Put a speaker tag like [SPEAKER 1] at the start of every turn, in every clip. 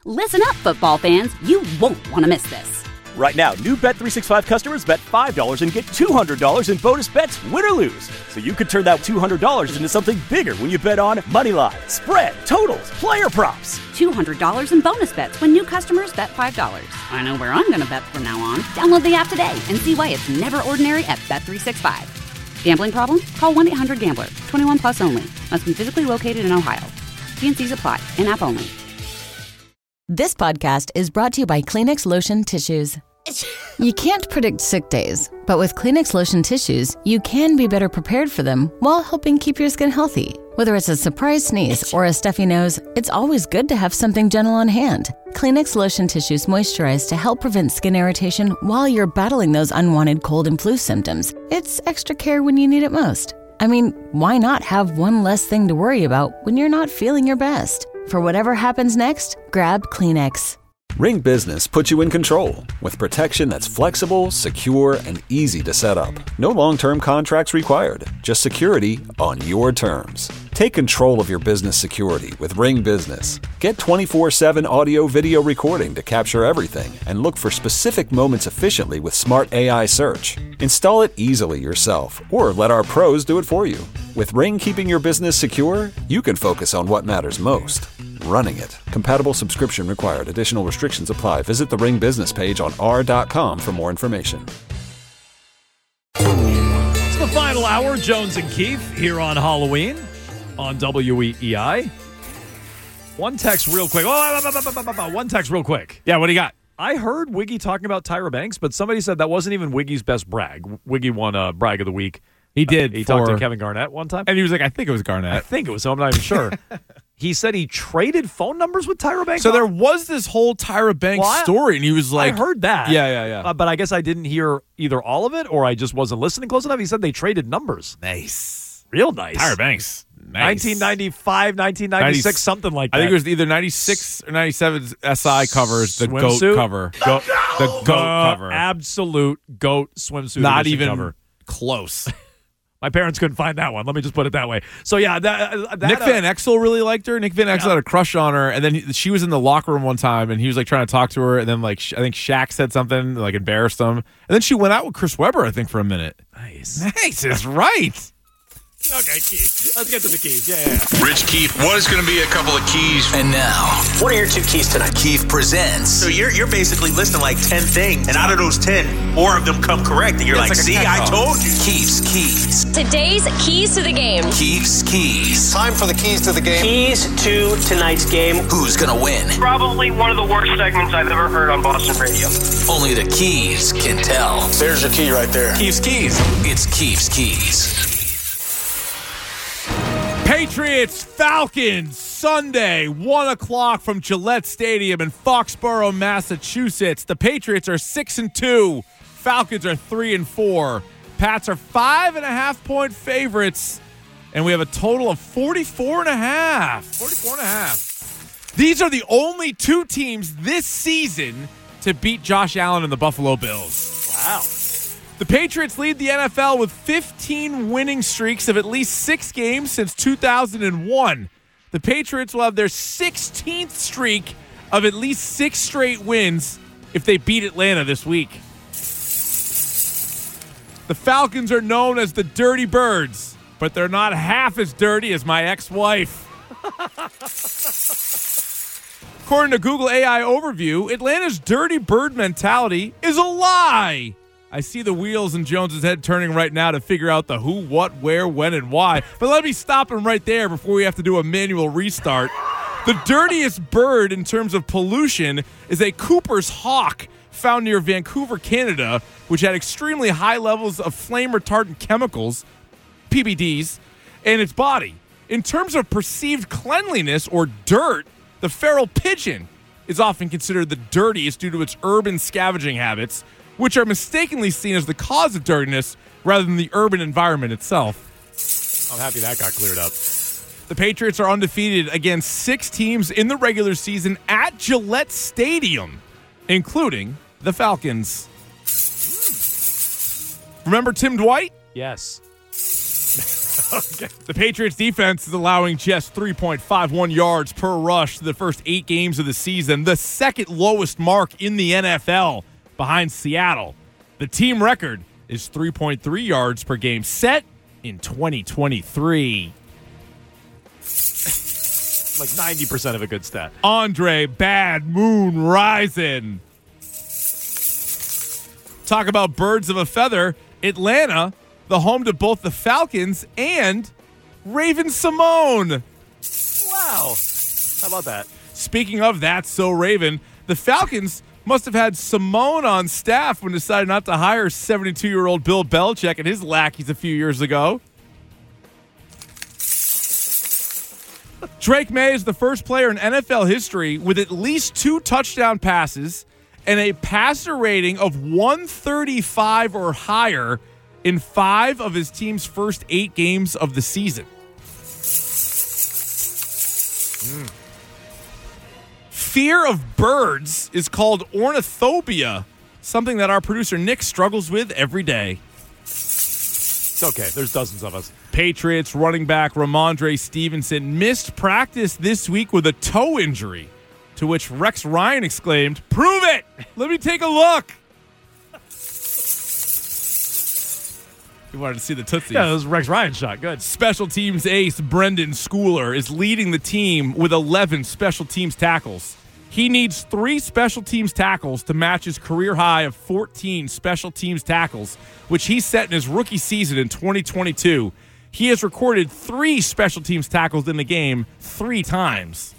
[SPEAKER 1] Listen up, football fans. You won't want to miss this.
[SPEAKER 2] Right now, new Bet365 customers bet $5 and get $200 in bonus bets, win or lose. So you could turn that $200 into something bigger when you bet on money line, spread, totals, player props.
[SPEAKER 1] $200 in bonus bets when new customers bet $5. I know where I'm going to bet from now on. Download the app today and see why it's never ordinary at Bet365. Gambling problem? Call 1-800-GAMBLER. 21 plus only. Must be physically located in Ohio. T&Cs apply. In-app only.
[SPEAKER 3] This podcast is brought to you by Kleenex Lotion Tissues. You can't predict sick days, but with Kleenex Lotion Tissues, you can be better prepared for them while helping keep your skin healthy. Whether it's a surprise sneeze or a stuffy nose, it's always good to have something gentle on hand. Kleenex Lotion Tissues moisturize to help prevent skin irritation while you're battling those unwanted cold and flu symptoms. It's extra care when you need it most. I mean, why not have one less thing to worry about when you're not feeling your best? For whatever happens next, grab Kleenex.
[SPEAKER 4] Ring Business puts you in control with protection that's flexible, secure, and easy to set up. No long-term contracts required, just security on your terms. Take control of your business security with Ring Business. Get 24/7 audio-video recording to capture everything and look for specific moments efficiently with Smart AI Search. Install it easily yourself or let our pros do it for you. With Ring keeping your business secure, you can focus on what matters most. Running it. Compatible subscription required. Additional restrictions apply. Visit the Ring business page on r.com for more information.
[SPEAKER 5] It's the final hour. Jones and Keefe here on Halloween on WEEI. One text real quick. One text real quick.
[SPEAKER 6] Yeah, what do you got?
[SPEAKER 5] I heard Wiggy talking about Tyra Banks, but somebody said that wasn't even Wiggy's best brag. Wiggy won a brag of the week.
[SPEAKER 6] He did.
[SPEAKER 5] He talked to Kevin Garnett one time.
[SPEAKER 6] And he was like, I think it was Garnett.
[SPEAKER 5] I think it was, so I'm not even sure. He said he traded phone numbers with Tyra Banks.
[SPEAKER 6] So there was this whole Tyra Banks story, and he was like...
[SPEAKER 5] I heard that.
[SPEAKER 6] Yeah.
[SPEAKER 5] But I guess I didn't hear either all of it, or I just wasn't listening close enough. He said they traded numbers.
[SPEAKER 6] Nice.
[SPEAKER 5] Real nice.
[SPEAKER 6] Tyra Banks. Nice.
[SPEAKER 5] 1995, 1996, something like that.
[SPEAKER 6] I think it was either 96 or 97 SI covers, the
[SPEAKER 5] swimsuit?
[SPEAKER 6] GOAT cover. The GOAT cover.
[SPEAKER 5] Absolute GOAT swimsuit.
[SPEAKER 6] Not even
[SPEAKER 5] cover.
[SPEAKER 6] Close.
[SPEAKER 5] My parents couldn't find that one. Let me just put it that way. So, yeah. That
[SPEAKER 6] Nick Van Exel really liked her. Nick Van Exel had a crush on her. And then she was in the locker room one time, and he was like trying to talk to her. And then, like, I think Shaq said something, like, embarrassed him. And then she went out with Chris Webber, I think, for a minute. Nice is right.
[SPEAKER 5] Okay, Keith. Let's get to the keys. Yeah.
[SPEAKER 7] Rich Keith, what is going to be a couple of keys?
[SPEAKER 8] And now, what are your two keys tonight? Keith presents.
[SPEAKER 9] So you're basically listing like 10 things, and out of those 10, 4 of them come correct, and you're like, see, I told you.
[SPEAKER 8] Keith's keys.
[SPEAKER 10] Today's keys to the game.
[SPEAKER 8] Keith's keys.
[SPEAKER 11] Time for the keys to the game.
[SPEAKER 12] Keys to tonight's game.
[SPEAKER 8] Who's going to win?
[SPEAKER 12] Probably one of the worst segments I've ever heard on Boston radio.
[SPEAKER 8] Only the keys can tell.
[SPEAKER 11] There's your key right there.
[SPEAKER 8] Keith's keys. It's Keith's keys.
[SPEAKER 6] Patriots, Falcons, Sunday, 1 o'clock from Gillette Stadium in Foxborough, Massachusetts. The Patriots are 6-2. Falcons are 3-4. Pats are 5.5-point favorites. And we have a total of 44.5. These are the only two teams this season to beat Josh Allen and the Buffalo Bills.
[SPEAKER 5] Wow.
[SPEAKER 6] The Patriots lead the NFL with 15 winning streaks of at least 6 games since 2001. The Patriots will have their 16th streak of at least 6 straight wins if they beat Atlanta this week. The Falcons are known as the Dirty Birds, but they're not half as dirty as my ex-wife. According to Google AI Overview, Atlanta's dirty bird mentality is a lie. I see the wheels in Jones's head turning right now to figure out the who, what, where, when, and why. But let me stop him right there before we have to do a manual restart. The dirtiest bird in terms of pollution is a Cooper's hawk found near Vancouver, Canada, which had extremely high levels of flame retardant chemicals, PBDs, in its body. In terms of perceived cleanliness or dirt, the feral pigeon is often considered the dirtiest due to its urban scavenging habits, which are mistakenly seen as the cause of dirtiness rather than the urban environment itself.
[SPEAKER 5] I'm happy that got cleared up.
[SPEAKER 6] The Patriots are undefeated against 6 teams in the regular season at Gillette Stadium, including the Falcons. Remember Tim Dwight?
[SPEAKER 5] Yes. Okay.
[SPEAKER 6] The Patriots defense is allowing just 3.51 yards per rush to the first 8 games of the season, the second lowest mark in the NFL behind Seattle. The team record is 3.3 yards per game, set in 2023.
[SPEAKER 5] Like 90% of a good stat.
[SPEAKER 6] Andre Bad Moon Rising. Talk about birds of a feather. Atlanta, the home to both the Falcons and Raven Simone.
[SPEAKER 5] Wow. How about that?
[SPEAKER 6] Speaking of that, so Raven, the Falcons must have had Simone on staff when decided not to hire 72-year-old Bill Belichick and his lackeys a few years ago. Drake May is the first player in NFL history with at least 2 touchdown passes and a passer rating of 135 or higher in 5 of his team's first 8 games of the season. Fear of birds is called ornithobia, something that our producer Nick struggles with every day.
[SPEAKER 5] It's okay. There's dozens of us.
[SPEAKER 6] Patriots running back Ramondre Stevenson missed practice this week with a toe injury, to which Rex Ryan exclaimed, "Prove it! Let me take a look." You wanted to see the Tootsies.
[SPEAKER 5] Yeah, that was Rex Ryan shot. Good.
[SPEAKER 6] Special teams ace Brendan Schooler is leading the team with 11 special teams tackles. He needs 3 special teams tackles to match his career high of 14 special teams tackles, which he set in his rookie season in 2022. He has recorded 3 special teams tackles in the game 3 times.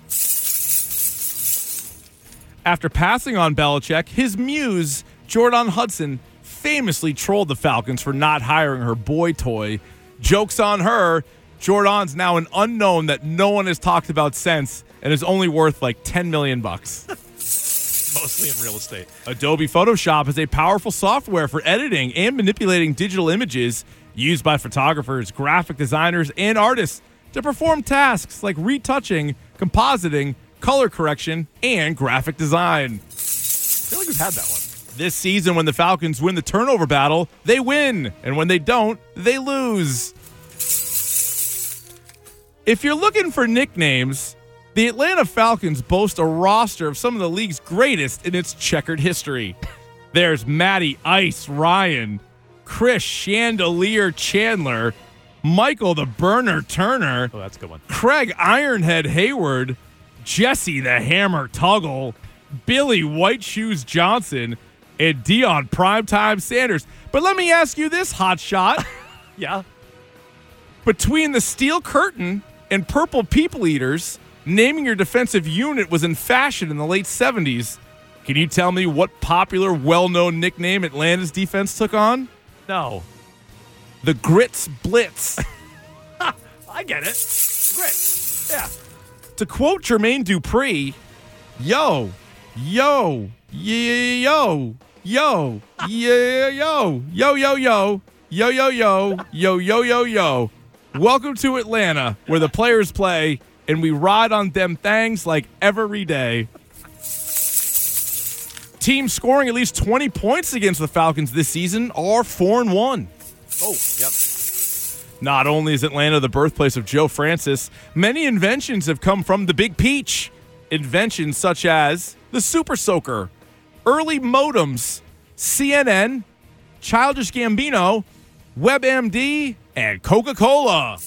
[SPEAKER 6] After passing on Belichick, his muse, Jordan Hudson, famously trolled the Falcons for not hiring her boy toy. Joke's on her. Jordan's now an unknown that no one has talked about since and is only worth like $10 million.
[SPEAKER 5] Mostly in real estate.
[SPEAKER 6] Adobe Photoshop is a powerful software for editing and manipulating digital images used by photographers, graphic designers, and artists to perform tasks like retouching, compositing, color correction, and graphic design.
[SPEAKER 5] I feel like we've had that one.
[SPEAKER 6] This season, when the Falcons win the turnover battle, they win. And when they don't, they lose. If you're looking for nicknames, the Atlanta Falcons boast a roster of some of the league's greatest in its checkered history. There's Matty Ice Ryan, Chris Chandelier Chandler, Michael the Burner Turner.
[SPEAKER 5] Oh, that's a good one.
[SPEAKER 6] Craig Ironhead Hayward, Jesse the Hammer Tuggle, Billy White Shoes Johnson, and Deion Primetime Sanders. But let me ask you this, hotshot.
[SPEAKER 5] Yeah.
[SPEAKER 6] Between the Steel Curtain and Purple People Eaters, naming your defensive unit was in fashion in the late 70s. Can you tell me what popular, well-known nickname Atlanta's defense took on?
[SPEAKER 5] No.
[SPEAKER 6] The Grits Blitz.
[SPEAKER 5] I get it. Great. Yeah.
[SPEAKER 6] To quote Jermaine Dupri, yo, yo, yo, yo, yo, yo, yo, yo, yo, yo, yo, yo, yo, yo, yo, yo. Welcome to Atlanta, where the players play, and we ride on them things like every day. Teams scoring at least 20 points against the Falcons this season are 4-1.
[SPEAKER 5] Oh, yep.
[SPEAKER 6] Not only is Atlanta the birthplace of Joe Francis, many inventions have come from the Big Peach. Inventions such as the Super Soaker, early modems, CNN, Childish Gambino, WebMD, and Coca-Cola.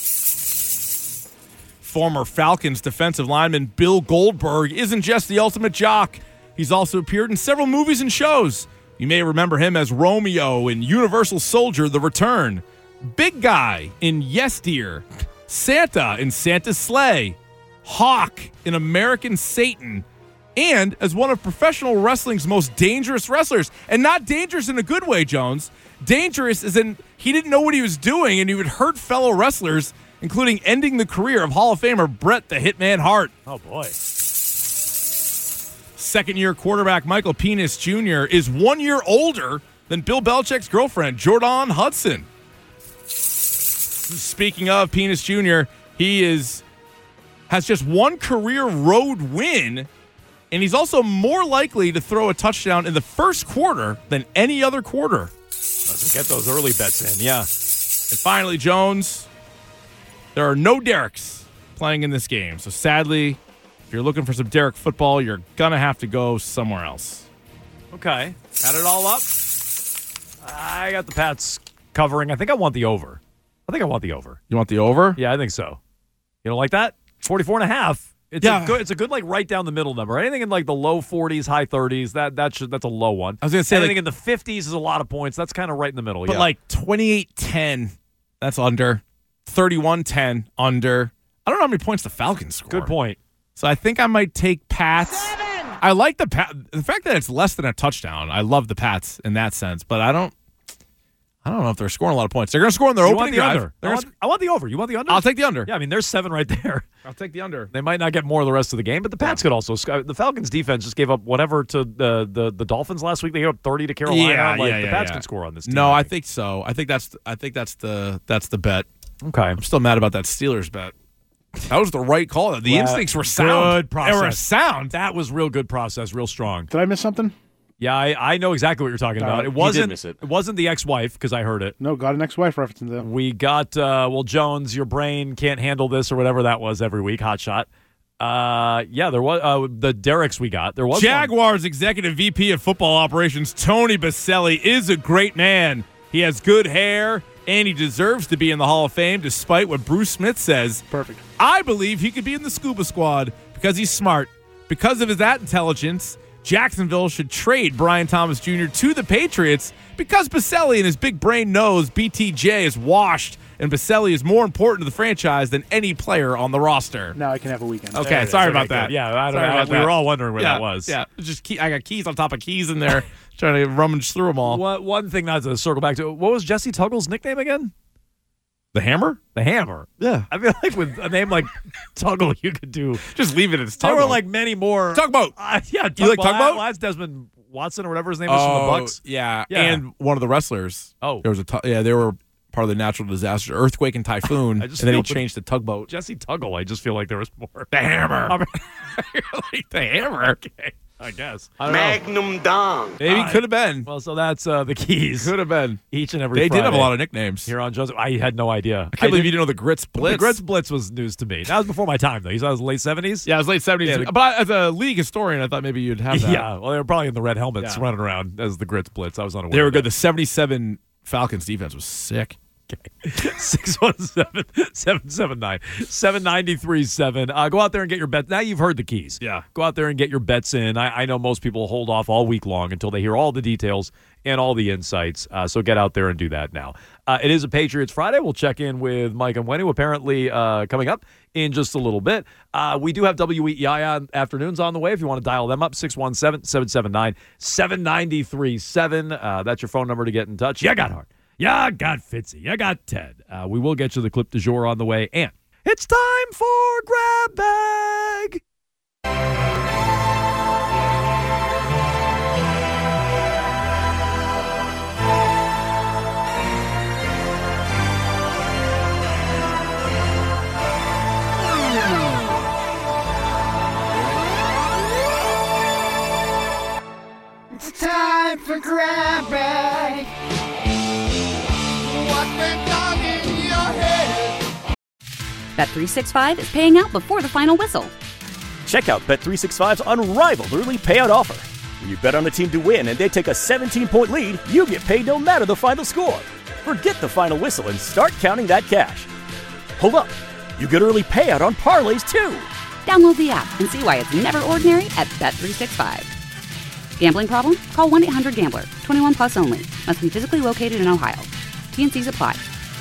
[SPEAKER 6] Former Falcons defensive lineman Bill Goldberg isn't just the ultimate jock. He's also appeared in several movies and shows. You may remember him as Romeo in Universal Soldier: The Return, Big Guy in Yes Dear, Santa in Santa's Sleigh, Hawk in American Satan, and as one of professional wrestling's most dangerous wrestlers. And not dangerous in a good way, Jones. Dangerous as in he didn't know what he was doing and he would hurt fellow wrestlers, including ending the career of Hall of Famer Bret the Hitman Hart.
[SPEAKER 5] Oh, boy.
[SPEAKER 6] Second-year quarterback Michael Penis Jr. is 1 year older than Bill Belichick's girlfriend, Jordan Hudson. Speaking of Penis Jr., he has just one career road win, and he's also more likely to throw a touchdown in the first quarter than any other quarter.
[SPEAKER 5] Let's get those early bets in, yeah.
[SPEAKER 6] And finally, Jones, there are no Derricks playing in this game. So sadly, if you're looking for some Derrick football, you're going to have to go somewhere else.
[SPEAKER 5] Okay. Got it all up? I got the Pats covering. I think I want the over.
[SPEAKER 6] You want the over?
[SPEAKER 5] Yeah, I think so. You don't like that? 44.5. It's a good like right down the middle number. Anything in like the low 40s, high 30s, that's a low one.
[SPEAKER 6] I was going to say
[SPEAKER 5] anything in the 50s is a lot of points. That's kind of right in the middle.
[SPEAKER 6] But like 28-10, that's under. 31-10, under. I don't know how many points the Falcons score.
[SPEAKER 5] Good point.
[SPEAKER 6] So I think I might take Pats. I like the fact that it's less than a touchdown. I love the Pats in that sense, but I don't know if they're scoring a lot of points. They're going to score in their opening drive.
[SPEAKER 5] I want the over. You want the under?
[SPEAKER 6] I'll take the under.
[SPEAKER 5] Yeah, I mean, there's 7 right there.
[SPEAKER 6] I'll take the under.
[SPEAKER 5] They might not get more the rest of the game, but the Pats could also. The Falcons' defense just gave up whatever to the Dolphins last week. They gave up 30 to Carolina. The Pats can score on this team.
[SPEAKER 6] No, I think so. I think that's the bet.
[SPEAKER 5] Okay.
[SPEAKER 6] I'm still mad about that Steelers bet. That was the right call. The instincts were sound.
[SPEAKER 5] Good process.
[SPEAKER 6] They were sound.
[SPEAKER 5] That was real good process, real strong.
[SPEAKER 13] Did I miss something?
[SPEAKER 5] Yeah, I know exactly what you're talking about. It wasn't the ex-wife because I heard it.
[SPEAKER 13] No, got an ex-wife reference in there.
[SPEAKER 5] We got Jones, your brain can't handle this or whatever that was every week. Hot shot. There was the Derricks we got. There was
[SPEAKER 6] Jaguars Executive VP of Football Operations Tony Baselli is a great man. He has good hair, and he deserves to be in the Hall of Fame, despite what Bruce Smith says.
[SPEAKER 13] Perfect.
[SPEAKER 6] I believe he could be in the scuba squad because he's smart. Because of that intelligence, Jacksonville should trade Brian Thomas Jr. to the Patriots because Baselli and his big brain knows BTJ is washed and Baselli is more important to the franchise than any player on the roster.
[SPEAKER 13] Now I can have a weekend.
[SPEAKER 6] Okay, sorry about that.
[SPEAKER 5] Yeah, I don't know. We were all wondering where that was.
[SPEAKER 6] Yeah, I got keys on top of keys in there, trying to rummage through them all.
[SPEAKER 5] One thing not to circle back to, what was Jesse Tuggle's nickname again?
[SPEAKER 6] The Hammer?
[SPEAKER 5] The Hammer.
[SPEAKER 6] Yeah.
[SPEAKER 5] I feel like with a name like Tuggle, you could do.
[SPEAKER 6] Just leave it as Tuggle.
[SPEAKER 5] There were like many more.
[SPEAKER 6] Tugboat.
[SPEAKER 5] Yeah,
[SPEAKER 6] you like Tugboat?
[SPEAKER 5] That's Desmond Watson or whatever his name is from the Bucks.
[SPEAKER 6] Yeah, and one of the wrestlers.
[SPEAKER 5] Oh.
[SPEAKER 6] There was they were part of the natural disaster, earthquake and typhoon, and then he changed to Tugboat.
[SPEAKER 5] Jesse Tuggle, I just feel like there was more.
[SPEAKER 6] The Hammer.
[SPEAKER 5] Like the Hammer. Okay. I guess.
[SPEAKER 12] Magnum Dong.
[SPEAKER 6] Maybe could have been.
[SPEAKER 5] Well, so that's the keys.
[SPEAKER 6] Could have been.
[SPEAKER 5] Each and every
[SPEAKER 6] They
[SPEAKER 5] Friday
[SPEAKER 6] did have a lot of nicknames.
[SPEAKER 5] Here on Joseph. I had no idea.
[SPEAKER 6] I can't believe you didn't know the Grits Blitz.
[SPEAKER 5] The Grits Blitz was news to me. That was before my time, though. You said it was late 70s?
[SPEAKER 6] Yeah, it was late 70s.
[SPEAKER 5] Yeah,
[SPEAKER 6] but as a league historian, I thought maybe you'd have that.
[SPEAKER 5] Yeah, well, they were probably in the red helmets running around as the Grits Blitz. I was unaware.
[SPEAKER 6] They were good. The 77 Falcons defense was sick.
[SPEAKER 5] 617-779-7937. Go out there and get your bets. Now you've heard the keys.
[SPEAKER 6] Yeah.
[SPEAKER 5] Go out there and get your bets in. I know most people hold off all week long until they hear all the details and all the insights. So get out there and do that now. It is a Patriots Friday. We'll check in with Mike and Wendy, apparently coming up in just a little bit. We do have WEEI afternoons on the way if you want to dial them up, 617-779-7937. That's your phone number to get in touch. You got Hart. You got Fitzy. You got Ted. We will get you the clip du jour on the way. And it's time for Grab Bag.
[SPEAKER 14] It's time for Grab Bag.
[SPEAKER 1] Bet365 is paying out before the final whistle.
[SPEAKER 2] Check out Bet365's unrivaled early payout offer. When you bet on a team to win and they take a 17-point lead, you get paid no matter the final score. Forget the final whistle and start counting that cash. Hold up. You get early payout on parlays, too.
[SPEAKER 1] Download the app and see why it's never ordinary at Bet365. Gambling problem? Call 1-800-GAMBLER. 21 plus only. Must be physically located in Ohio. T&Cs apply.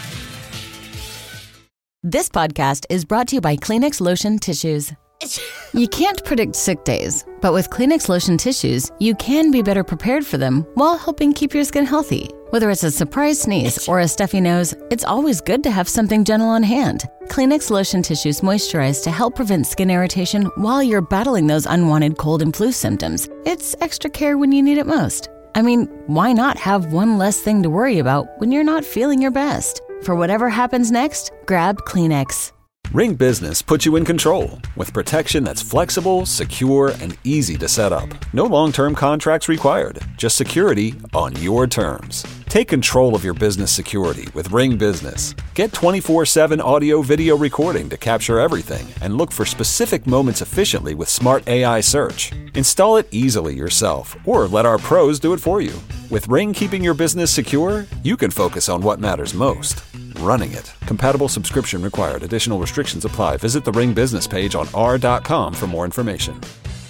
[SPEAKER 3] This podcast is brought to you by Kleenex Lotion Tissues. You can't predict sick days, but with Kleenex Lotion Tissues, you can be better prepared for them while helping keep your skin healthy. Whether it's a surprise sneeze or a stuffy nose, it's always good to have something gentle on hand. Kleenex Lotion Tissues moisturize to help prevent skin irritation while you're battling those unwanted cold and flu symptoms. It's extra care when you need it most. I mean, why not have one less thing to worry about when you're not feeling your best? For whatever happens next, grab Kleenex.
[SPEAKER 4] Ring Business puts you in control with protection that's flexible, secure, and easy to set up. No long-term contracts required, just security on your terms. Take control of your business security with Ring Business. Get 24/7 audio-video recording to capture everything and look for specific moments efficiently with smart AI search. Install it easily yourself or let our pros do it for you. With Ring keeping your business secure, you can focus on what matters most. Running it. Compatible subscription required. Additional restrictions apply. Visit the Ring business page on r.com for more information.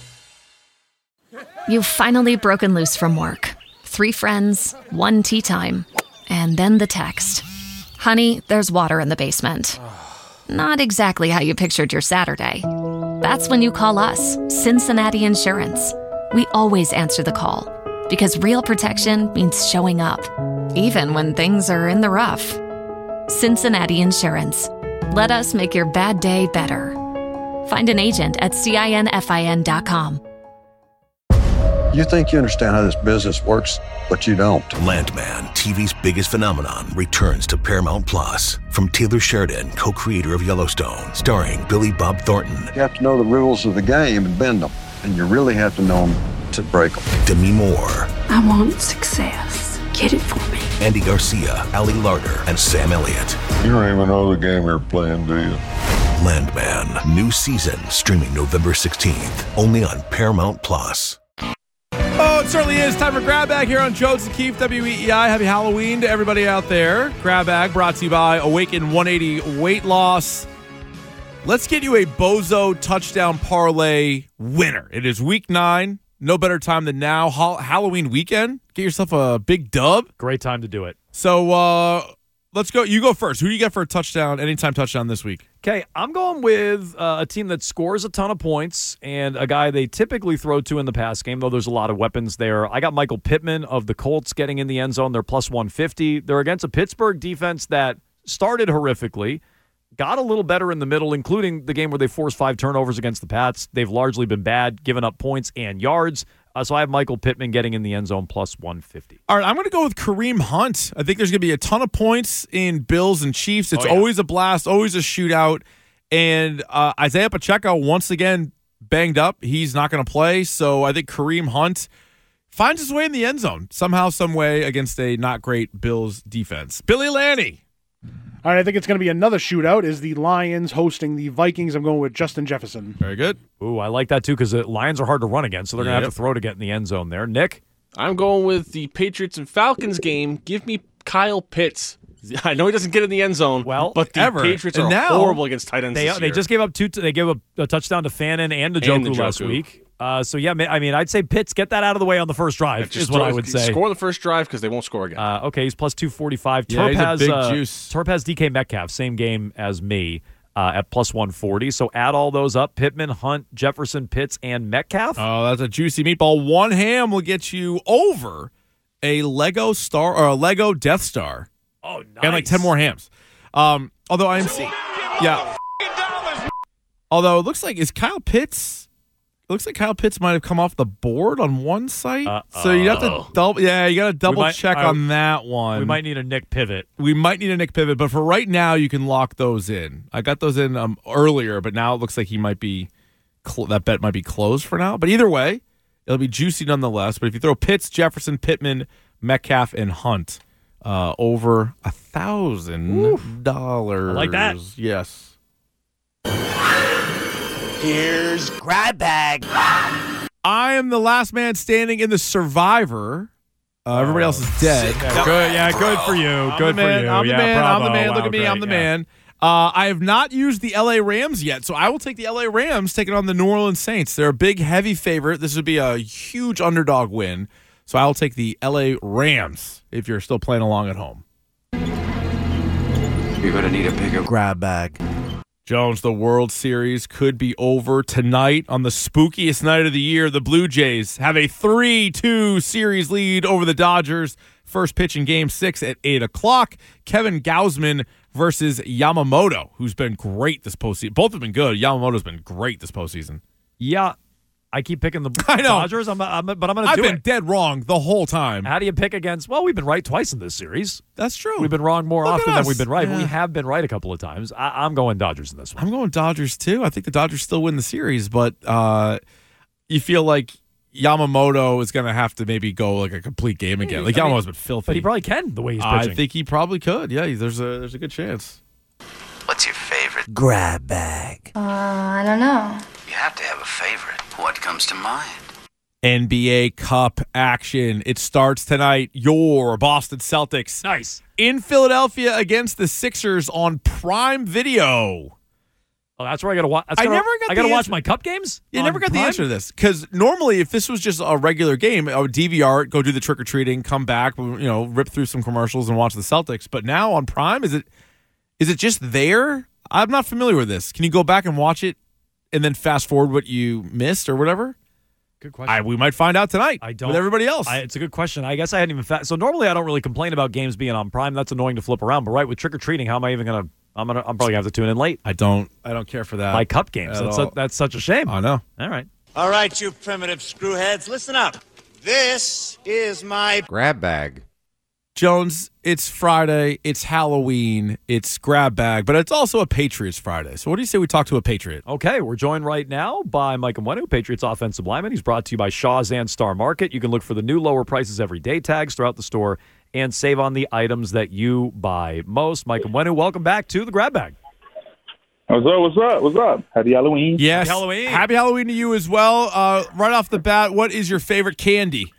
[SPEAKER 3] You've finally broken loose from work. 3 friends, 1 tea time, and then the text. Honey, there's water in the basement. Not exactly how you pictured your Saturday. That's when you call us, Cincinnati Insurance. We always answer the call because real protection means showing up, even when things are in the rough. Cincinnati Insurance. Let us make your bad day better. Find an agent at CINFIN.com.
[SPEAKER 15] You think you understand how this business works, but you don't.
[SPEAKER 16] Landman, TV's biggest phenomenon, returns to Paramount Plus. From Taylor Sheridan, co-creator of Yellowstone, starring Billy Bob Thornton.
[SPEAKER 15] You have to know the rules of the game and bend them. And you really have to know them to break them.
[SPEAKER 16] Demi Moore.
[SPEAKER 17] I want success. Get it for me.
[SPEAKER 16] Andy Garcia, Ali Larter, and Sam Elliott.
[SPEAKER 15] You don't even know the game you're playing, do you?
[SPEAKER 16] Landman, new season, streaming November 16th, only on Paramount Plus.
[SPEAKER 6] Oh, it certainly is. Time for Grab Bag here on Jones and Keefe, WEEI. Happy Halloween to everybody out there. Grab Bag brought to you by Awaken 180 Weight Loss. Let's get you a Bozo touchdown parlay winner. It is week 9. No better time than now. Halloween weekend. Get yourself a big dub.
[SPEAKER 5] Great time to do it.
[SPEAKER 6] So let's go. You go first. Who do you get for a touchdown, anytime touchdown this week?
[SPEAKER 5] Okay, I'm going with a team that scores a ton of points and a guy they typically throw to in the pass game, though there's a lot of weapons there. I got Michael Pittman of the Colts getting in the end zone. They're plus 150. They're against a Pittsburgh defense that started horrifically, got a little better in the middle, including the game where they forced 5 turnovers against the Pats. They've largely been bad, giving up points and yards. So I have Michael Pittman getting in the end zone plus 150.
[SPEAKER 6] All right, I'm going to go with Kareem Hunt. I think there's going to be a ton of points in Bills and Chiefs. It's always a blast, always a shootout. And Isaiah Pacheco, once again, banged up. He's not going to play. So I think Kareem Hunt finds his way in the end zone somehow, some way against a not great Bills defense. Billy Lanny.
[SPEAKER 13] All right, I think it's going to be another shootout. Is the Lions hosting the Vikings? I'm going with Justin Jefferson.
[SPEAKER 6] Very good.
[SPEAKER 5] Ooh, I like that too because the Lions are hard to run against, so they're going to have to throw to get in the end zone there. Nick?
[SPEAKER 18] I'm going with the Patriots and Falcons game. Give me Kyle Pitts. I know he doesn't get in the end zone, but the Patriots are horrible against tight ends this year.
[SPEAKER 5] They just gave up they gave up a touchdown to Fannin and to Njoku last week. So, yeah, I mean, I'd say Pitts, get that out of the way on the first drive is what I would say.
[SPEAKER 18] Score the first drive because they won't score again.
[SPEAKER 5] Okay, he's plus 245.
[SPEAKER 6] Yeah, he's a big juice.
[SPEAKER 5] Terp has DK Metcalf, same game as me, at plus 140. So add all those up, Pittman, Hunt, Jefferson, Pitts, and Metcalf.
[SPEAKER 6] Oh, that's a juicy meatball. One ham will get you over a Lego Star or a Lego Death Star.
[SPEAKER 5] Oh, nice.
[SPEAKER 6] And like 10 more hams. Although I am Although it looks like Kyle Pitts might have come off the board on one site. So you have to double check on that one.
[SPEAKER 5] We might need a Nick pivot.
[SPEAKER 6] But for right now you can lock those in. I got those in earlier, but now it looks like he might be that bet might be closed for now. But either way, it'll be juicy nonetheless. But if you throw Pitts, Jefferson, Pittman, Metcalf, and Hunt over $1,000.
[SPEAKER 5] I like that.
[SPEAKER 6] Yes.
[SPEAKER 14] Here's Grab Bag.
[SPEAKER 6] I am the last man standing in the Survivor. Everybody else is dead.
[SPEAKER 5] Good for you. Good for you.
[SPEAKER 6] I'm the man.
[SPEAKER 5] Bravo.
[SPEAKER 6] I'm the man.
[SPEAKER 5] Wow,
[SPEAKER 6] Look at me.
[SPEAKER 5] great.
[SPEAKER 6] I'm the man. I have not used the LA Rams yet, so I will take the LA Rams taking on the New Orleans Saints. They're a big, heavy favorite. This would be a huge underdog win. So I will take the LA Rams if you're still playing along at home.
[SPEAKER 19] You're going to need a bigger grab bag.
[SPEAKER 6] Jones, the World Series could be over tonight on the spookiest night of the year. The Blue Jays have a 3-2 series lead over the Dodgers. First pitch in Game 6 at 8 o'clock. Kevin Gausman versus Yamamoto, who's been great this postseason. Both have been good. Yamamoto's been great this postseason.
[SPEAKER 5] Yeah. I keep picking the Dodgers, but I'm going to do it.
[SPEAKER 6] I've been dead wrong the whole time.
[SPEAKER 5] How do you pick against? Well, we've been right twice in this series.
[SPEAKER 6] That's true.
[SPEAKER 5] We've been wrong more often than we've been right.
[SPEAKER 6] Yeah.
[SPEAKER 5] But we have been right a couple of times. I'm going Dodgers in this one.
[SPEAKER 6] I'm going Dodgers, too. I think the Dodgers still win the series, but you feel like Yamamoto is going to have to maybe go like a complete game again. Like Yamamoto's been filthy.
[SPEAKER 5] But he probably can the way he's pitching.
[SPEAKER 6] I think he probably could. Yeah, there's a good chance.
[SPEAKER 8] What's your favorite
[SPEAKER 14] grab bag?
[SPEAKER 17] I don't know.
[SPEAKER 8] You have to have a favorite. What comes to mind?
[SPEAKER 6] NBA Cup action. It starts tonight. Your Boston Celtics.
[SPEAKER 5] Nice.
[SPEAKER 6] In Philadelphia against the Sixers on Prime Video.
[SPEAKER 5] Oh, that's where I got to watch. I got to watch my Cup games?
[SPEAKER 6] You never got the answer to this. Because normally, if this was just a regular game, I would DVR it, go do the trick-or-treating, come back, rip through some commercials and watch the Celtics. But now on Prime, is it just there? I'm not familiar with this. Can you go back and watch it and then fast forward what you missed or whatever?
[SPEAKER 5] Good question.
[SPEAKER 6] We might find out tonight with everybody else.
[SPEAKER 5] It's a good question. I guess I hadn't even so normally I don't really complain about games being on Prime. That's annoying to flip around. But right, with trick-or-treating, how am I even going to I'm probably going to have to tune in late.
[SPEAKER 6] I don't care for that.
[SPEAKER 5] My Cup games. That's such a shame.
[SPEAKER 6] I know.
[SPEAKER 5] All right.
[SPEAKER 14] All right, you primitive screwheads, listen up. This is my
[SPEAKER 19] grab bag.
[SPEAKER 6] Jones, it's Friday, it's Halloween, it's grab bag, but it's also a Patriots Friday. So what do you say we talk to a Patriot?
[SPEAKER 5] Okay, we're joined right now by Mike Onwenu, Patriots offensive lineman. He's brought to you by Shaw's and Star Market. You can look for the new lower prices every day tags throughout the store and save on the items that you buy most. Mike Onwenu, welcome back to the grab bag.
[SPEAKER 20] What's up? Happy Halloween.
[SPEAKER 6] Yes.
[SPEAKER 5] Happy Halloween.
[SPEAKER 6] Happy Halloween to you as well. Right off the bat, what is your favorite candy?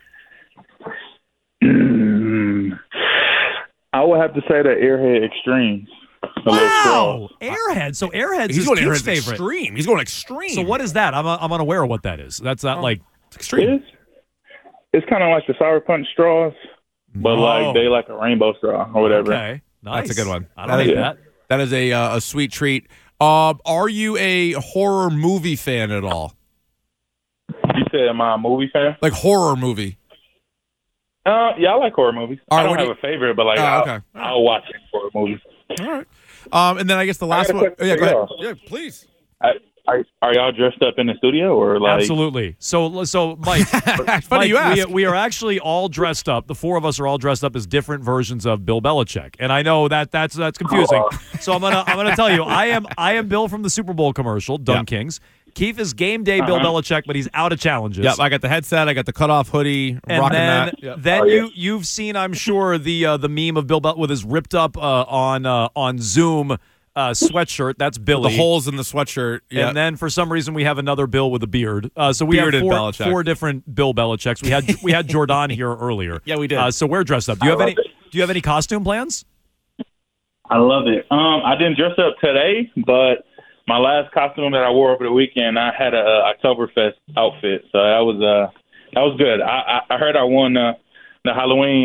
[SPEAKER 20] I would have to say the Airhead Extremes.
[SPEAKER 5] Wow, Airhead. So Airhead's his kid's favorite.
[SPEAKER 6] Extreme. He's going extreme.
[SPEAKER 5] So what is that? I'm unaware of what that is. That's not like
[SPEAKER 6] extreme.
[SPEAKER 20] It's kind of like the Sour Punch straws, but like they like a rainbow straw or whatever.
[SPEAKER 5] Okay, nice.
[SPEAKER 6] That's a good one.
[SPEAKER 5] I don't hate that.
[SPEAKER 6] That is a sweet treat. Are you a horror movie fan at all?
[SPEAKER 20] You said, am I a movie fan?
[SPEAKER 6] Like horror movie.
[SPEAKER 20] Yeah, I like horror movies. I don't have a favorite, but like I'll watch horror movies.
[SPEAKER 6] All right. And then I guess the last one. Yeah, go ahead. Yeah, please.
[SPEAKER 20] Are y'all dressed up in the studio or like?
[SPEAKER 5] Absolutely. So Mike,
[SPEAKER 6] funny you ask.
[SPEAKER 5] We are actually all dressed up. The four of us are all dressed up as different versions of Bill Belichick, and I know that's confusing. So I'm gonna tell you, I am Bill from the Super Bowl commercial, Dumb Kings. Keith is game day Bill Belichick, but he's out of challenges.
[SPEAKER 6] Yep, I got the headset, I got the cutoff hoodie,
[SPEAKER 5] and
[SPEAKER 6] rocking
[SPEAKER 5] then,
[SPEAKER 6] that. Yep.
[SPEAKER 5] Then you've seen, I'm sure, the meme of Bill Belichick with his ripped up on Zoom sweatshirt. That's Billy.
[SPEAKER 6] The holes in the sweatshirt. Yep.
[SPEAKER 5] And then for some reason we have another Bill with a beard. So we
[SPEAKER 6] Bearded
[SPEAKER 5] have four different Bill Belichicks. We had Jordan here earlier.
[SPEAKER 6] Yeah, we did.
[SPEAKER 5] So we're dressed up. Do you have any costume plans?
[SPEAKER 20] I love it. I didn't dress up today, but my last costume that I wore over the weekend, I had a Oktoberfest outfit, so that was good. I heard I won the Halloween.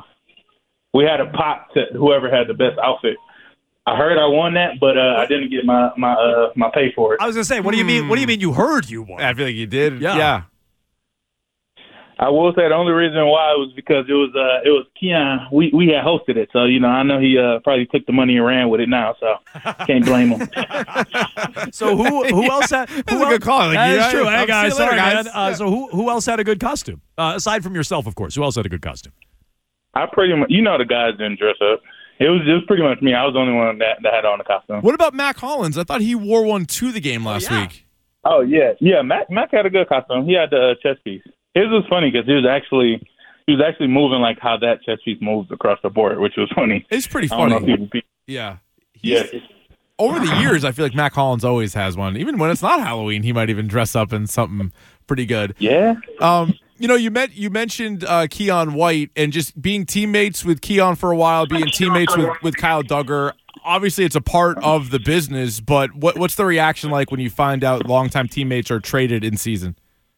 [SPEAKER 20] We had a pot to whoever had the best outfit. I heard I won that, but I didn't get my pay for it.
[SPEAKER 5] I was gonna say, what do you mean? What do you mean you heard you won?
[SPEAKER 6] I feel like you did.
[SPEAKER 5] Yeah.
[SPEAKER 20] I will say the only reason why was because it was Keon. We had hosted it, so I know he probably took the money and ran with it now, so can't blame him.
[SPEAKER 5] So who else had?
[SPEAKER 6] That's a good call.
[SPEAKER 5] That's true. Hey guys, sorry, man. So who else had a good costume aside from yourself, of course? Who else had a good costume?
[SPEAKER 20] I pretty much, the guys didn't dress up. It was pretty much me. I was the only one that had on the costume.
[SPEAKER 6] What about Mac Hollins? I thought he wore one to the game last week.
[SPEAKER 20] Oh yeah. Mac had a good costume. He had the chest piece. His was funny because he was actually moving like how that chest piece moves across the board, which was funny.
[SPEAKER 6] It's pretty funny. Yeah. Over the years, I feel like Mac Hollins always has one. Even when it's not Halloween, he might even dress up in something pretty good.
[SPEAKER 20] Yeah.
[SPEAKER 6] You mentioned Keon White and just being teammates with Keon for a while, being teammates with Kyle Duggar. Obviously, it's a part of the business, but what's the reaction like when you find out longtime teammates are traded in season?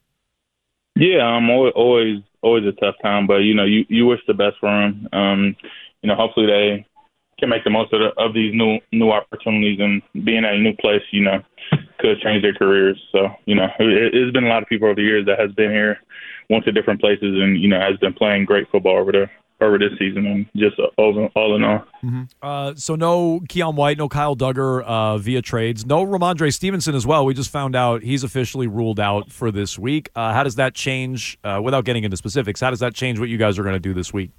[SPEAKER 20] Yeah, always a tough time, but you wish the best for them. Hopefully they can make the most of these new opportunities, and being at a new place, could change their careers. So it's been a lot of people over the years that has been here, went to different places, and has been playing great football over this season, and just all in all.
[SPEAKER 5] Mm-hmm. So no Keon White, no Kyle Duggar via trades, no Ramondre Stevenson as well. We just found out he's officially ruled out for this week. How does that change, without getting into specifics, how does that change what you guys are going to do this week?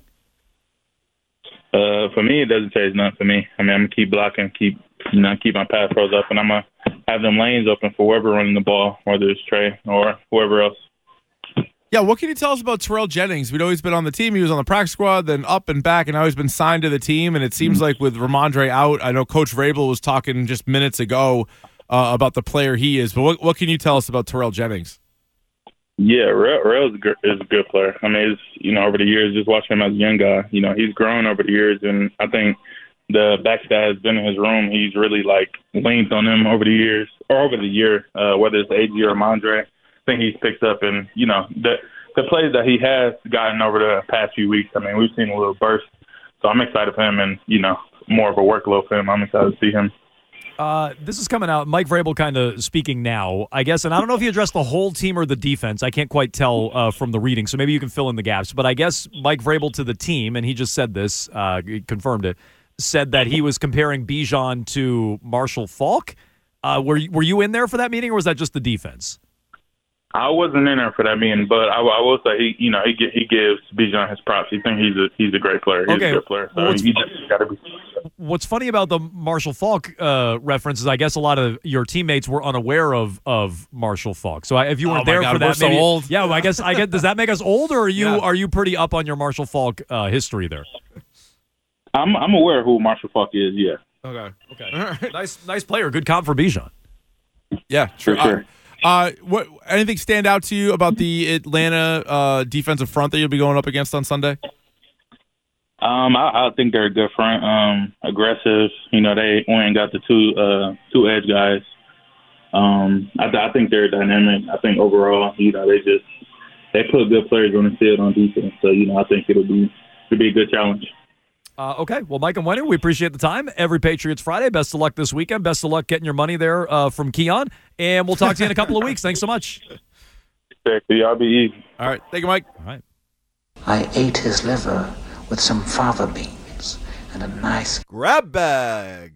[SPEAKER 20] For me, it doesn't change nothing for me. I mean, I'm going to keep blocking, keep my pass pros up, and I'm going to have them lanes open for whoever running the ball, whether it's Trey or whoever else.
[SPEAKER 6] Yeah, what can you tell us about Terrell Jennings? We'd always been on the team. He was on the practice squad, then up and back, and now he's been signed to the team. And it seems like with Ramondre out, I know Coach Vrabel was talking just minutes ago about the player he is. But what can you tell us about Terrell Jennings?
[SPEAKER 20] Yeah, Rail is a good player. I mean, it's, over the years, just watching him as a young guy, he's grown over the years, and I think the backs that has been in his room, he's really leaned on him over the year, whether it's AG or Ramondre. I think he's picked up, and the plays that he has gotten over the past few weeks. I mean, we've seen a little burst, so I'm excited for him, and more of a workload for him. I'm excited to see him.
[SPEAKER 5] This is coming out. Mike Vrabel kind of speaking now, I guess, and I don't know if he addressed the whole team or the defense. I can't quite tell from the reading, so maybe you can fill in the gaps. But I guess Mike Vrabel to the team, and he just said this, confirmed it, said that he was comparing Bijan to Marshall Faulk. Were you in there for that meeting, or was that just the defense?
[SPEAKER 20] I wasn't in there for that meeting, but I will say he gives Bijan his props. He thinks he's a great player. He's a good player. So he just got to be.
[SPEAKER 5] What's funny about the Marshall Faulk reference is I guess a lot of your teammates were unaware of Marshall Faulk. So if you weren't there for that,
[SPEAKER 6] we're so old.
[SPEAKER 5] Yeah, well, I guess does that make us old, or are you pretty up on your Marshall Faulk history there?
[SPEAKER 20] I'm aware of who Marshall Faulk is. Yeah.
[SPEAKER 5] Okay. Nice player. Good comp for Bijan.
[SPEAKER 6] Yeah,
[SPEAKER 20] for sure.
[SPEAKER 6] What anything stand out to you about the Atlanta defensive front that you'll be going up against on Sunday?
[SPEAKER 20] I think they're a good front, aggressive. They went and got the two edge guys. I think they're dynamic. I think overall, they put good players on the field on defense. So I think it'll be a good challenge.
[SPEAKER 5] Okay. Well, Mike and Wendy, we appreciate the time. Every Patriots Friday. Best of luck this weekend. Best of luck getting your money there from Keon. And we'll talk to you in a couple of weeks. Thanks so much.
[SPEAKER 20] Y'all be easy.
[SPEAKER 6] All right. Thank you, Mike.
[SPEAKER 5] All right.
[SPEAKER 21] I ate his liver with some fava beans and a nice
[SPEAKER 19] grab bag.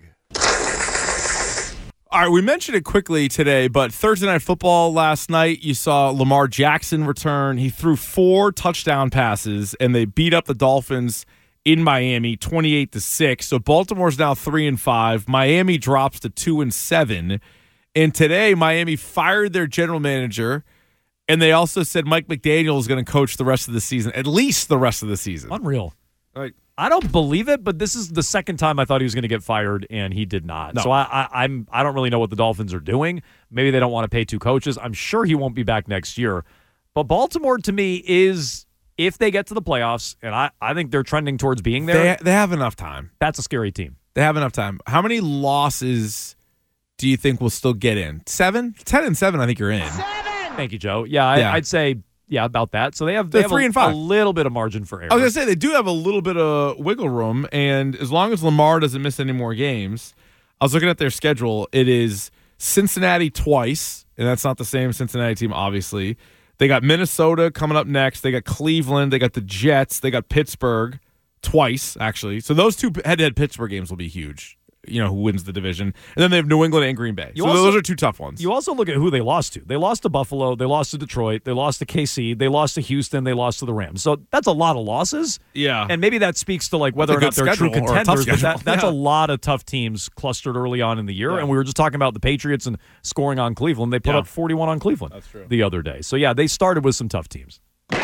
[SPEAKER 6] All right, we mentioned it quickly today, but Thursday Night Football last night, you saw Lamar Jackson return. He threw 4 touchdown passes, and they beat up the Dolphins in Miami 28-6. So Baltimore's now 3-5. Miami drops to 2-7. And today, Miami fired their general manager, and they also said Mike McDaniel is going to coach the rest of the season, at least the rest of the season.
[SPEAKER 5] Unreal. I don't believe it, but this is the second time I thought he was going to get fired, and he did not. No. So I don't really know what the Dolphins are doing. Maybe they don't want to pay 2 coaches. I'm sure he won't be back next year. But Baltimore, to me, is, if they get to the playoffs, and I think they're trending towards being there.
[SPEAKER 6] They have enough time.
[SPEAKER 5] That's a scary team.
[SPEAKER 6] They have enough time. How many losses do you think will still get in? 7? 10-7, I think you're in.
[SPEAKER 21] 7!
[SPEAKER 5] Thank you, Joe. Yeah, I'd say... Yeah, about that. So they have
[SPEAKER 6] 3-5.
[SPEAKER 5] A little bit of margin for error.
[SPEAKER 6] I was going to say, they do have a little bit of wiggle room, and as long as Lamar doesn't miss any more games, I was looking at their schedule. It is Cincinnati twice, and that's not the same Cincinnati team, obviously. They got Minnesota coming up next. They got Cleveland. They got the Jets. They got Pittsburgh twice, actually. So those 2 head-to-head Pittsburgh games will be huge. Who wins the division. And then they have New England and Green Bay. Those are 2 tough ones.
[SPEAKER 5] You also look at who they lost to. They lost to Buffalo. They lost to Detroit. They lost to KC. They lost to Houston. They lost to the Rams. So that's a lot of losses.
[SPEAKER 6] Yeah.
[SPEAKER 5] And maybe that speaks to whether or not they're true contenders. But that's a lot of tough teams clustered early on in the year. Yeah. And we were just talking about the Patriots and scoring on Cleveland. They put up 41 on Cleveland the other day. So, yeah, they started with some tough teams.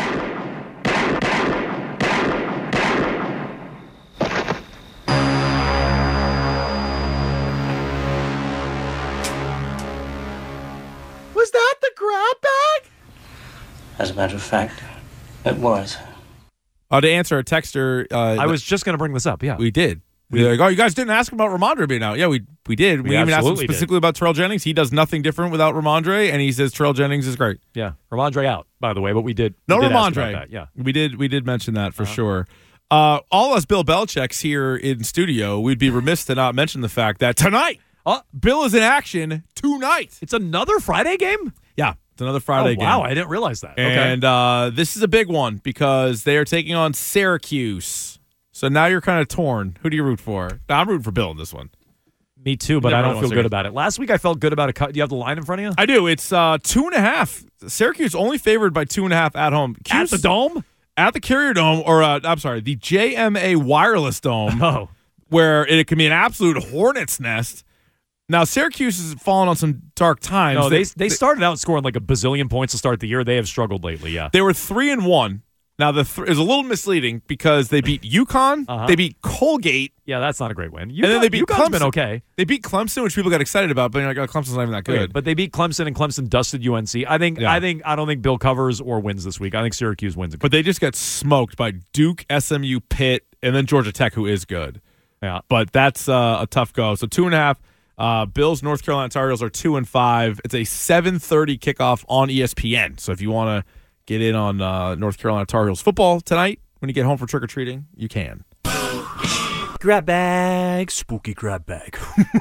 [SPEAKER 19] Was that the grab bag?
[SPEAKER 21] As a matter of fact, it was.
[SPEAKER 6] To answer a texter...
[SPEAKER 5] I was just going to bring this up, yeah.
[SPEAKER 6] We did. We were like, you guys didn't ask about Ramondre being out. Yeah, we did. We even asked him specifically about Terrell Jennings. He does nothing different without Ramondre, and he says Terrell Jennings is great.
[SPEAKER 5] Yeah, Ramondre out, by the way, but we did.
[SPEAKER 6] No
[SPEAKER 5] we did
[SPEAKER 6] Ramondre.
[SPEAKER 5] Ask about that. Yeah,
[SPEAKER 6] we did mention that for sure. All us Bill Belichick's here in studio, we'd be remiss to not mention the fact that tonight, Bill is in action tonight.
[SPEAKER 5] It's another Friday game?
[SPEAKER 6] Yeah, it's another Friday game.
[SPEAKER 5] Wow, I didn't realize that.
[SPEAKER 6] And this is a big one because they are taking on Syracuse. So now you're kind of torn. Who do you root for? I'm rooting for Bill in this one.
[SPEAKER 5] Me too, but I don't feel good about it. Last week I felt good about it. Do you have the line in front of you?
[SPEAKER 6] I do. It's 2.5. Syracuse only favored by 2.5 at home.
[SPEAKER 5] At the Dome?
[SPEAKER 6] At the Carrier Dome, or I'm sorry, the JMA Wireless Dome.
[SPEAKER 5] Oh.
[SPEAKER 6] Where it can be an absolute hornet's nest. Now, Syracuse has fallen on some dark times.
[SPEAKER 5] No, they started out scoring like a bazillion points to start the year. They have struggled lately, yeah.
[SPEAKER 6] They were 3-1. Now, is a little misleading because they beat UConn, they beat Colgate.
[SPEAKER 5] Yeah, that's not a great win.
[SPEAKER 6] And then they beat
[SPEAKER 5] UConn's
[SPEAKER 6] Clemson.
[SPEAKER 5] been okay.
[SPEAKER 6] They beat Clemson, which people got excited about, but you're like, Clemson's not even that good.
[SPEAKER 5] Okay, but they beat Clemson, and Clemson dusted UNC. I don't think Bill covers or wins this week. I think Syracuse wins.
[SPEAKER 6] But they just got smoked by Duke, SMU, Pitt, and then Georgia Tech, who is good.
[SPEAKER 5] Yeah,
[SPEAKER 6] but that's a tough go. So 2.5. Bills, North Carolina Tar Heels are 2-5. It's a 7:30 kickoff on ESPN. So if you want to get in on North Carolina Tar Heels football tonight when you get home for trick or treating, you can.
[SPEAKER 5] Grab bag, spooky grab bag.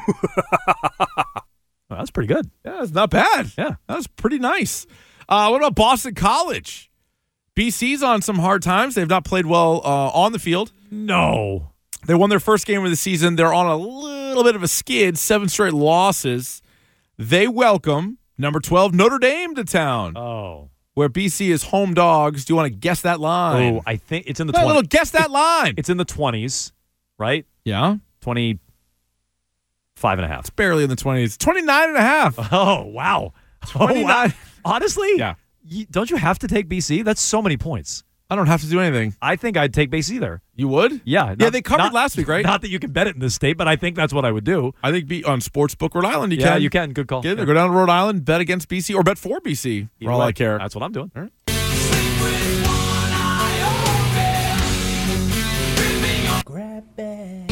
[SPEAKER 5] Well, that's pretty good.
[SPEAKER 6] Yeah, it's not bad.
[SPEAKER 5] Yeah,
[SPEAKER 6] that was pretty nice. What about Boston College? BC's on some hard times. They've not played well on the field.
[SPEAKER 5] No.
[SPEAKER 6] They won their first game of the season. They're on a little bit of a skid, 7 straight losses. They welcome number 12 Notre Dame to town.
[SPEAKER 5] Oh.
[SPEAKER 6] Where BC is home dogs. Do you want to guess that line?
[SPEAKER 5] Oh, I think it's in the 20s.
[SPEAKER 6] A little guess that line.
[SPEAKER 5] It's in the 20s, right?
[SPEAKER 6] Yeah.
[SPEAKER 5] 25.5.
[SPEAKER 6] It's barely in the 20s. 29.5.
[SPEAKER 5] Oh, wow.
[SPEAKER 6] 29.
[SPEAKER 5] Oh, wow. Honestly?
[SPEAKER 6] Yeah.
[SPEAKER 5] Don't you have to take BC? That's so many points.
[SPEAKER 6] I don't have to do anything.
[SPEAKER 5] I think I'd take BC there.
[SPEAKER 6] You would?
[SPEAKER 5] Yeah.
[SPEAKER 6] They covered last week, right?
[SPEAKER 5] Not that you can bet it in this state, but I think that's what I would do.
[SPEAKER 6] I think on Sportsbook Rhode Island you can.
[SPEAKER 5] Yeah, you can. Good call.
[SPEAKER 6] Go down to Rhode Island, bet against BC, or bet for BC, for all I care.
[SPEAKER 5] That's what I'm doing. All right.
[SPEAKER 7] Grab bag.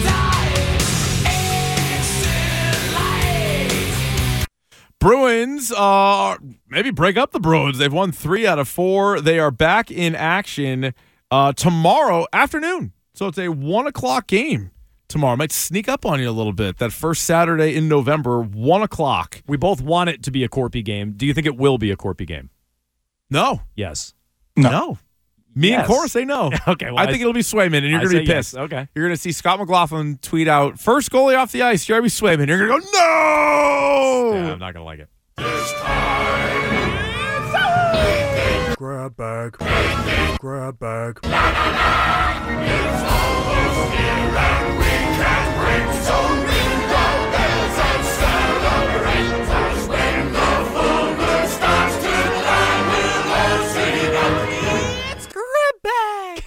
[SPEAKER 6] Bruins, maybe break up the Bruins. They've won 3 out of 4. They are back in action tomorrow afternoon. So it's a 1 o'clock game tomorrow. Might sneak up on you a little bit. That first Saturday in November, 1 o'clock.
[SPEAKER 5] We both want it to be a Corpy game. Do you think it will be a Corpy game?
[SPEAKER 6] No.
[SPEAKER 5] Yes.
[SPEAKER 6] No. Me and Cora say no.
[SPEAKER 5] Okay. Well,
[SPEAKER 6] I think it'll be Swayman, and you're going to be pissed.
[SPEAKER 5] Yes. Okay.
[SPEAKER 6] You're going to see Scott McLaughlin tweet out, first goalie off the ice, Jeremy Swayman. You're going to go, no!
[SPEAKER 5] Yeah, I'm not going to like it.
[SPEAKER 7] Grab bag. Grab bag.
[SPEAKER 22] It's almost here and we can't wait, so ring the bells and celebrate. As when the full moon starts to climb, we'll all sing out. It's grab bag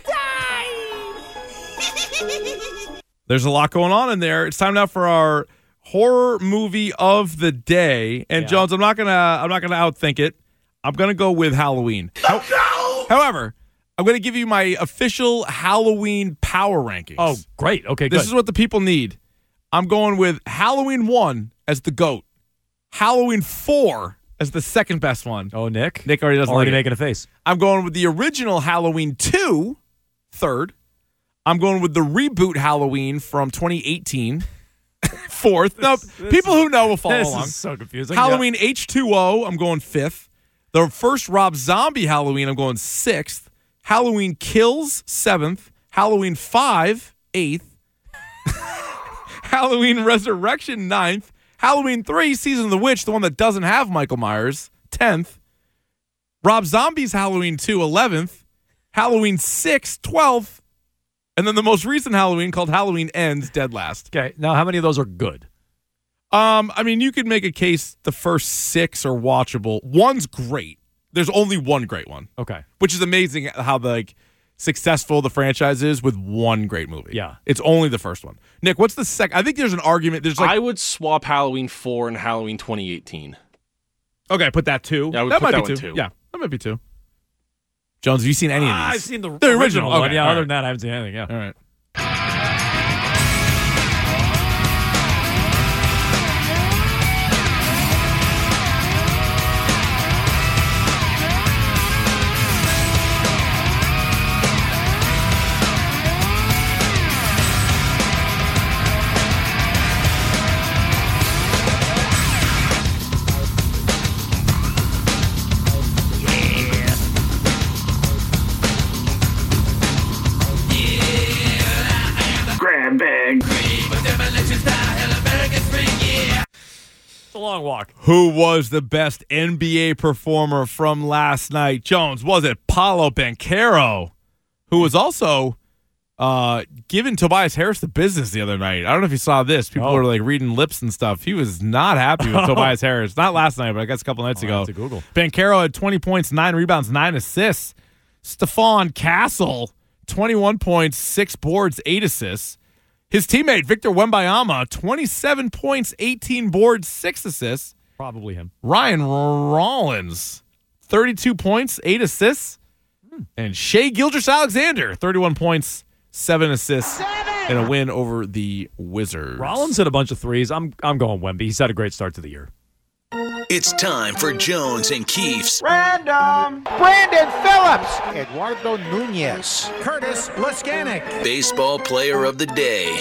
[SPEAKER 22] time!
[SPEAKER 6] There's a lot going on in there. It's time now for our horror movie of the day. And Jones, I'm not gonna outthink it. I'm gonna go with Halloween. However, I'm gonna give you my official Halloween power rankings.
[SPEAKER 5] Oh, great. Okay, good.
[SPEAKER 6] This is what the people need. I'm going with Halloween 1 as the GOAT. Halloween 4 as the second best one.
[SPEAKER 5] Oh, Nick?
[SPEAKER 6] Nick already doesn't
[SPEAKER 5] already
[SPEAKER 6] like
[SPEAKER 5] making a face.
[SPEAKER 6] I'm going with the original Halloween 2, third. I'm going with the reboot Halloween from 2018, fourth. Now, people who know will follow along.
[SPEAKER 5] This is so confusing.
[SPEAKER 6] Halloween H2O, I'm going fifth. The first Rob Zombie Halloween, I'm going sixth. Halloween Kills, 7th. Halloween 5, 8th. Halloween Resurrection, 9th. Halloween 3, Season of the Witch, the one that doesn't have Michael Myers, 10th. Rob Zombie's Halloween 2, 11th. Halloween 6, 12th. And then the most recent Halloween called Halloween Ends, dead last.
[SPEAKER 5] Okay, now how many of those are good?
[SPEAKER 6] I mean, you could make a case the first 6 are watchable. One's great. There's only one great one.
[SPEAKER 5] Okay.
[SPEAKER 6] Which is amazing how successful the franchise is with one great movie.
[SPEAKER 5] Yeah.
[SPEAKER 6] It's only the first one. Nick, what's the second? I think there's an argument.
[SPEAKER 18] I would swap Halloween 4 and Halloween 2018.
[SPEAKER 6] Okay, put that 2.
[SPEAKER 18] Yeah, I would
[SPEAKER 6] that
[SPEAKER 18] put
[SPEAKER 6] might
[SPEAKER 18] that
[SPEAKER 6] be
[SPEAKER 18] one
[SPEAKER 6] 2.
[SPEAKER 18] 2.
[SPEAKER 6] Yeah, that might be 2. Jones, have you seen any of these?
[SPEAKER 5] I've seen the
[SPEAKER 6] original
[SPEAKER 5] one.
[SPEAKER 6] Okay,
[SPEAKER 5] Yeah,
[SPEAKER 6] all
[SPEAKER 5] other
[SPEAKER 6] right.
[SPEAKER 5] than that, I haven't seen anything. Yeah.
[SPEAKER 6] All right.
[SPEAKER 22] Grab bag.
[SPEAKER 5] It's a long walk.
[SPEAKER 6] Who was the best NBA performer from last night? Jones, was it Paolo Banchero, who was also giving Tobias Harris the business the other night. I don't know if you saw this. People were like reading lips and stuff. He was not happy with Tobias Harris. Not last night, but I guess a couple nights ago.
[SPEAKER 5] I have to Google.
[SPEAKER 6] Banchero had 20 points, 9 rebounds, 9 assists. Stephon Castle, 21 points, 6 boards, 8 assists. His teammate, Victor Wembanyama, 27 points, 18 boards, 6 assists.
[SPEAKER 5] Probably him.
[SPEAKER 6] Ryan Rollins, 32 points, 8 assists. And Shai Gilgeous-Alexander, 31 points, 7 assists, and a win over the Wizards.
[SPEAKER 5] Rollins hit a bunch of threes. I'm going Wemby. He's had a great start to the year.
[SPEAKER 16] It's time for Jones and Keefe's
[SPEAKER 9] Random. Brandon Phillips. Eduardo Nunez. Curtis Laskanik.
[SPEAKER 16] Baseball Player of the Day.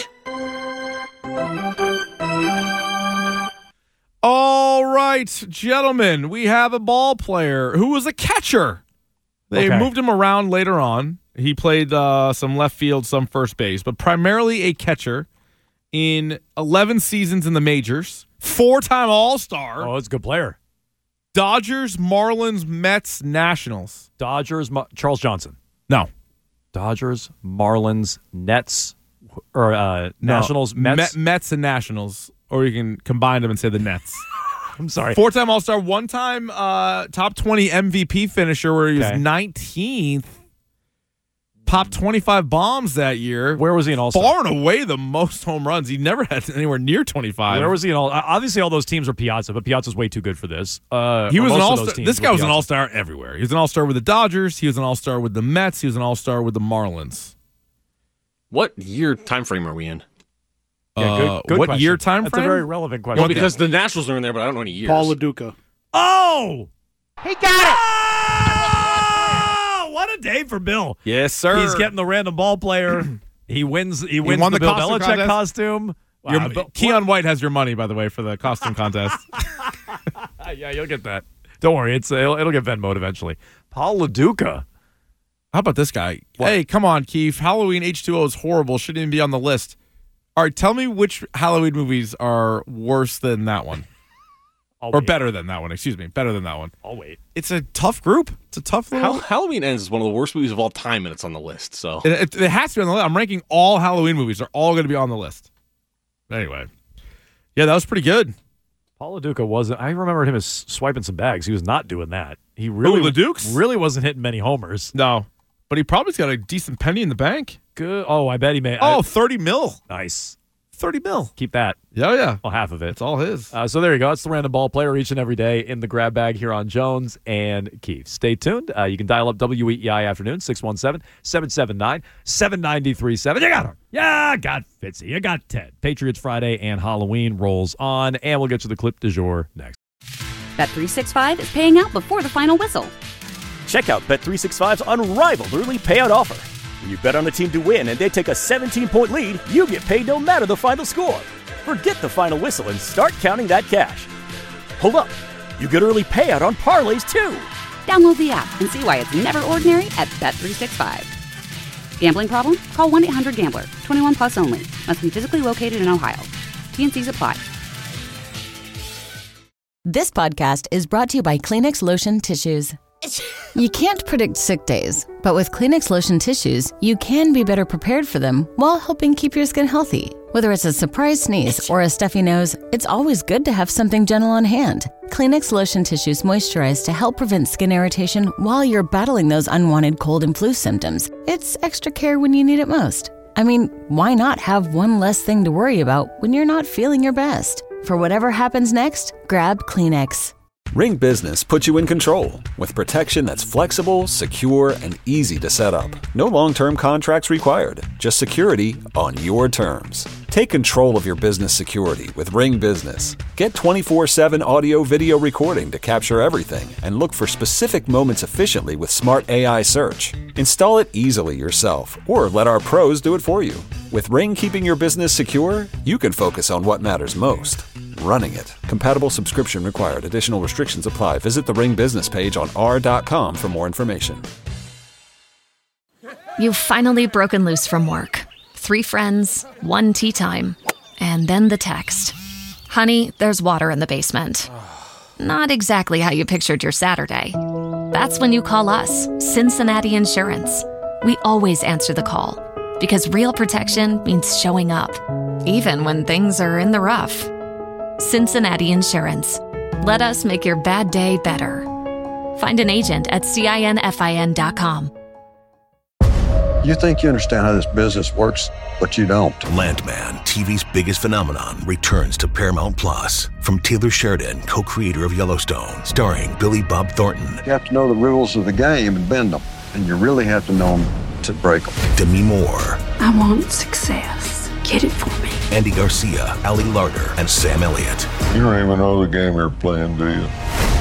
[SPEAKER 6] All right, gentlemen, we have a ball player who was a catcher. They moved him around later on. He played some left field, some first base, but primarily a catcher in 11 seasons in the majors. 4-time All-Star.
[SPEAKER 5] Oh, it's a good player.
[SPEAKER 6] Dodgers, Marlins, Mets, Nationals.
[SPEAKER 5] Dodgers, Charles Johnson.
[SPEAKER 6] No.
[SPEAKER 5] Dodgers, Marlins, Nets, or Nationals, Mets.
[SPEAKER 6] Mets and Nationals, or you can combine them and say the Nets.
[SPEAKER 5] I'm sorry.
[SPEAKER 6] 4-time All-Star, one-time top 20 MVP finisher where he was 19th. Popped 25 bombs that year.
[SPEAKER 5] Where was he in All-Star?
[SPEAKER 6] Far and away the most home runs. He never had anywhere near 25.
[SPEAKER 5] Where was he in All? Obviously, all those teams were Piazza, but Piazza's way too good for this.
[SPEAKER 6] He was an All-Star. This guy was an All-Star everywhere. He was an All-Star with the Dodgers. He was an All-Star with the Mets. He was an All-Star with the Marlins.
[SPEAKER 18] What year time frame are we in?
[SPEAKER 5] Yeah, good
[SPEAKER 6] what
[SPEAKER 5] question.
[SPEAKER 6] year time frame?
[SPEAKER 5] That's a very relevant question.
[SPEAKER 18] Well, because the Nationals are in there, but I don't know any years.
[SPEAKER 13] Paul LaDuca.
[SPEAKER 5] Oh!
[SPEAKER 9] He got it!
[SPEAKER 5] Oh, what a day for Bill.
[SPEAKER 6] Yes, sir.
[SPEAKER 5] He's getting the random ball player. He wins the Bill Belichick costume. Wow,
[SPEAKER 6] Keon White has your money, by the way, for the costume contest.
[SPEAKER 5] Yeah, you'll get that. Don't worry. It'll get Venmo'd eventually. Paul LaDuca.
[SPEAKER 6] How about this guy? What? Hey, come on, Keefe. Halloween H2O is horrible. Shouldn't even be on the list. All right, tell me which Halloween movies are worse than that one. Or better than that one. Excuse me. Better than that one.
[SPEAKER 5] I'll wait.
[SPEAKER 6] It's a tough group. It's a tough little...
[SPEAKER 18] Halloween Ends is one of the worst movies of all time, and it's on the list. So
[SPEAKER 6] It has to be on the list. I'm ranking all Halloween movies. They're all going to be on the list. Anyway. Yeah, that was pretty good.
[SPEAKER 5] Paul LaDuca wasn't... I remember him as swiping some bags. He was not doing that. He really,
[SPEAKER 6] LaDuke's?
[SPEAKER 5] really wasn't hitting many homers.
[SPEAKER 6] No. But he probably's got a decent penny in the bank.
[SPEAKER 5] Good. Oh, I bet he may.
[SPEAKER 6] 30 mil.
[SPEAKER 5] Nice.
[SPEAKER 6] 30 mil.
[SPEAKER 5] Keep that.
[SPEAKER 6] Yeah.
[SPEAKER 5] Well, half of it.
[SPEAKER 6] It's all his.
[SPEAKER 5] So there you go. It's the random ball player each and every day in the grab bag here on Jones and Keefe. Stay tuned. You can dial up WEEI Afternoon, 617-779-7937. You got her. Yeah, got Fitzy. You got Ted. Patriots Friday and Halloween rolls on, and we'll get to the clip du jour next.
[SPEAKER 1] Bet365 is paying out before the final whistle.
[SPEAKER 2] Check out Bet365's unrivaled early payout offer. When you bet on a team to win and they take a 17-point lead, you get paid no matter the final score. Forget the final whistle and start counting that cash. Hold up. You get early payout on parlays, too.
[SPEAKER 1] Download the app and see why it's never ordinary at Bet365. Gambling problem? Call 1-800-GAMBLER. 21 plus only. Must be physically located in Ohio. T&Cs apply.
[SPEAKER 3] This podcast is brought to you by Kleenex Lotion Tissues. You can't predict sick days, but with Kleenex Lotion Tissues, you can be better prepared for them while helping keep your skin healthy. Whether it's a surprise sneeze or a stuffy nose, it's always good to have something gentle on hand. Kleenex Lotion Tissues moisturize to help prevent skin irritation while you're battling those unwanted cold and flu symptoms. It's extra care when you need it most. I mean, why not have one less thing to worry about when you're not feeling your best? For whatever happens next, grab Kleenex.
[SPEAKER 4] Ring Business puts you in control with protection that's flexible, secure, and easy to set up. No long-term contracts required, just security on your terms. Take control of your business security with Ring Business. Get 24/7 audio-video recording to capture everything and look for specific moments efficiently with Smart AI Search. Install it easily yourself or let our pros do it for you. With Ring keeping your business secure, you can focus on what matters most. Running it. Compatible subscription required. Additional restrictions apply. Visit the Ring business page on r.com for more information.
[SPEAKER 10] You've finally broken loose from work. 3 friends, 1 tea time, and then the text. Honey, there's water in the basement. Not exactly how you pictured your Saturday. That's when you call us, Cincinnati Insurance. We always answer the call. Because real protection means showing up, even when things are in the rough. Cincinnati Insurance. Let us make your bad day better. Find an agent at CINFIN.com.
[SPEAKER 15] You think you understand how this business works, but you don't.
[SPEAKER 16] Landman, TV's biggest phenomenon, returns to Paramount Plus. From Taylor Sheridan, co-creator of Yellowstone, starring Billy Bob Thornton.
[SPEAKER 15] You have to know the rules of the game and bend them, and you really have to know them to break them.
[SPEAKER 16] Demi Moore,
[SPEAKER 17] I want success. Get it for me.
[SPEAKER 16] Andy Garcia, Ali Larter, and Sam Elliott.
[SPEAKER 15] You don't even know the game you're playing, do you?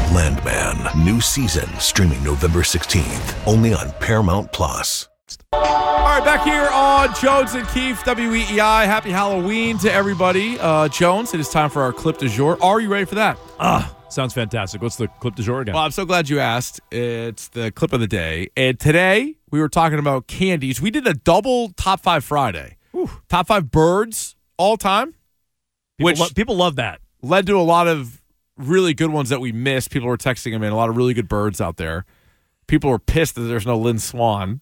[SPEAKER 16] Landman, new season, streaming November 16th, only on Paramount Plus.
[SPEAKER 6] All right, back here on Jones and Keefe, WEEI. Happy Halloween to everybody. Jones, it is time for our clip du jour. Are you ready for that?
[SPEAKER 5] Sounds fantastic. What's the clip du jour again?
[SPEAKER 6] Well, I'm so glad you asked. It's the clip of the day. And today, we were talking about candies. We did a double Top 5 Friday.
[SPEAKER 5] Ooh.
[SPEAKER 6] Top 5 birds all time.
[SPEAKER 5] People love that.
[SPEAKER 6] Led to a lot of really good ones that we missed. People were texting them in. A lot of really good birds out there. People were pissed that there's no Lynn Swan.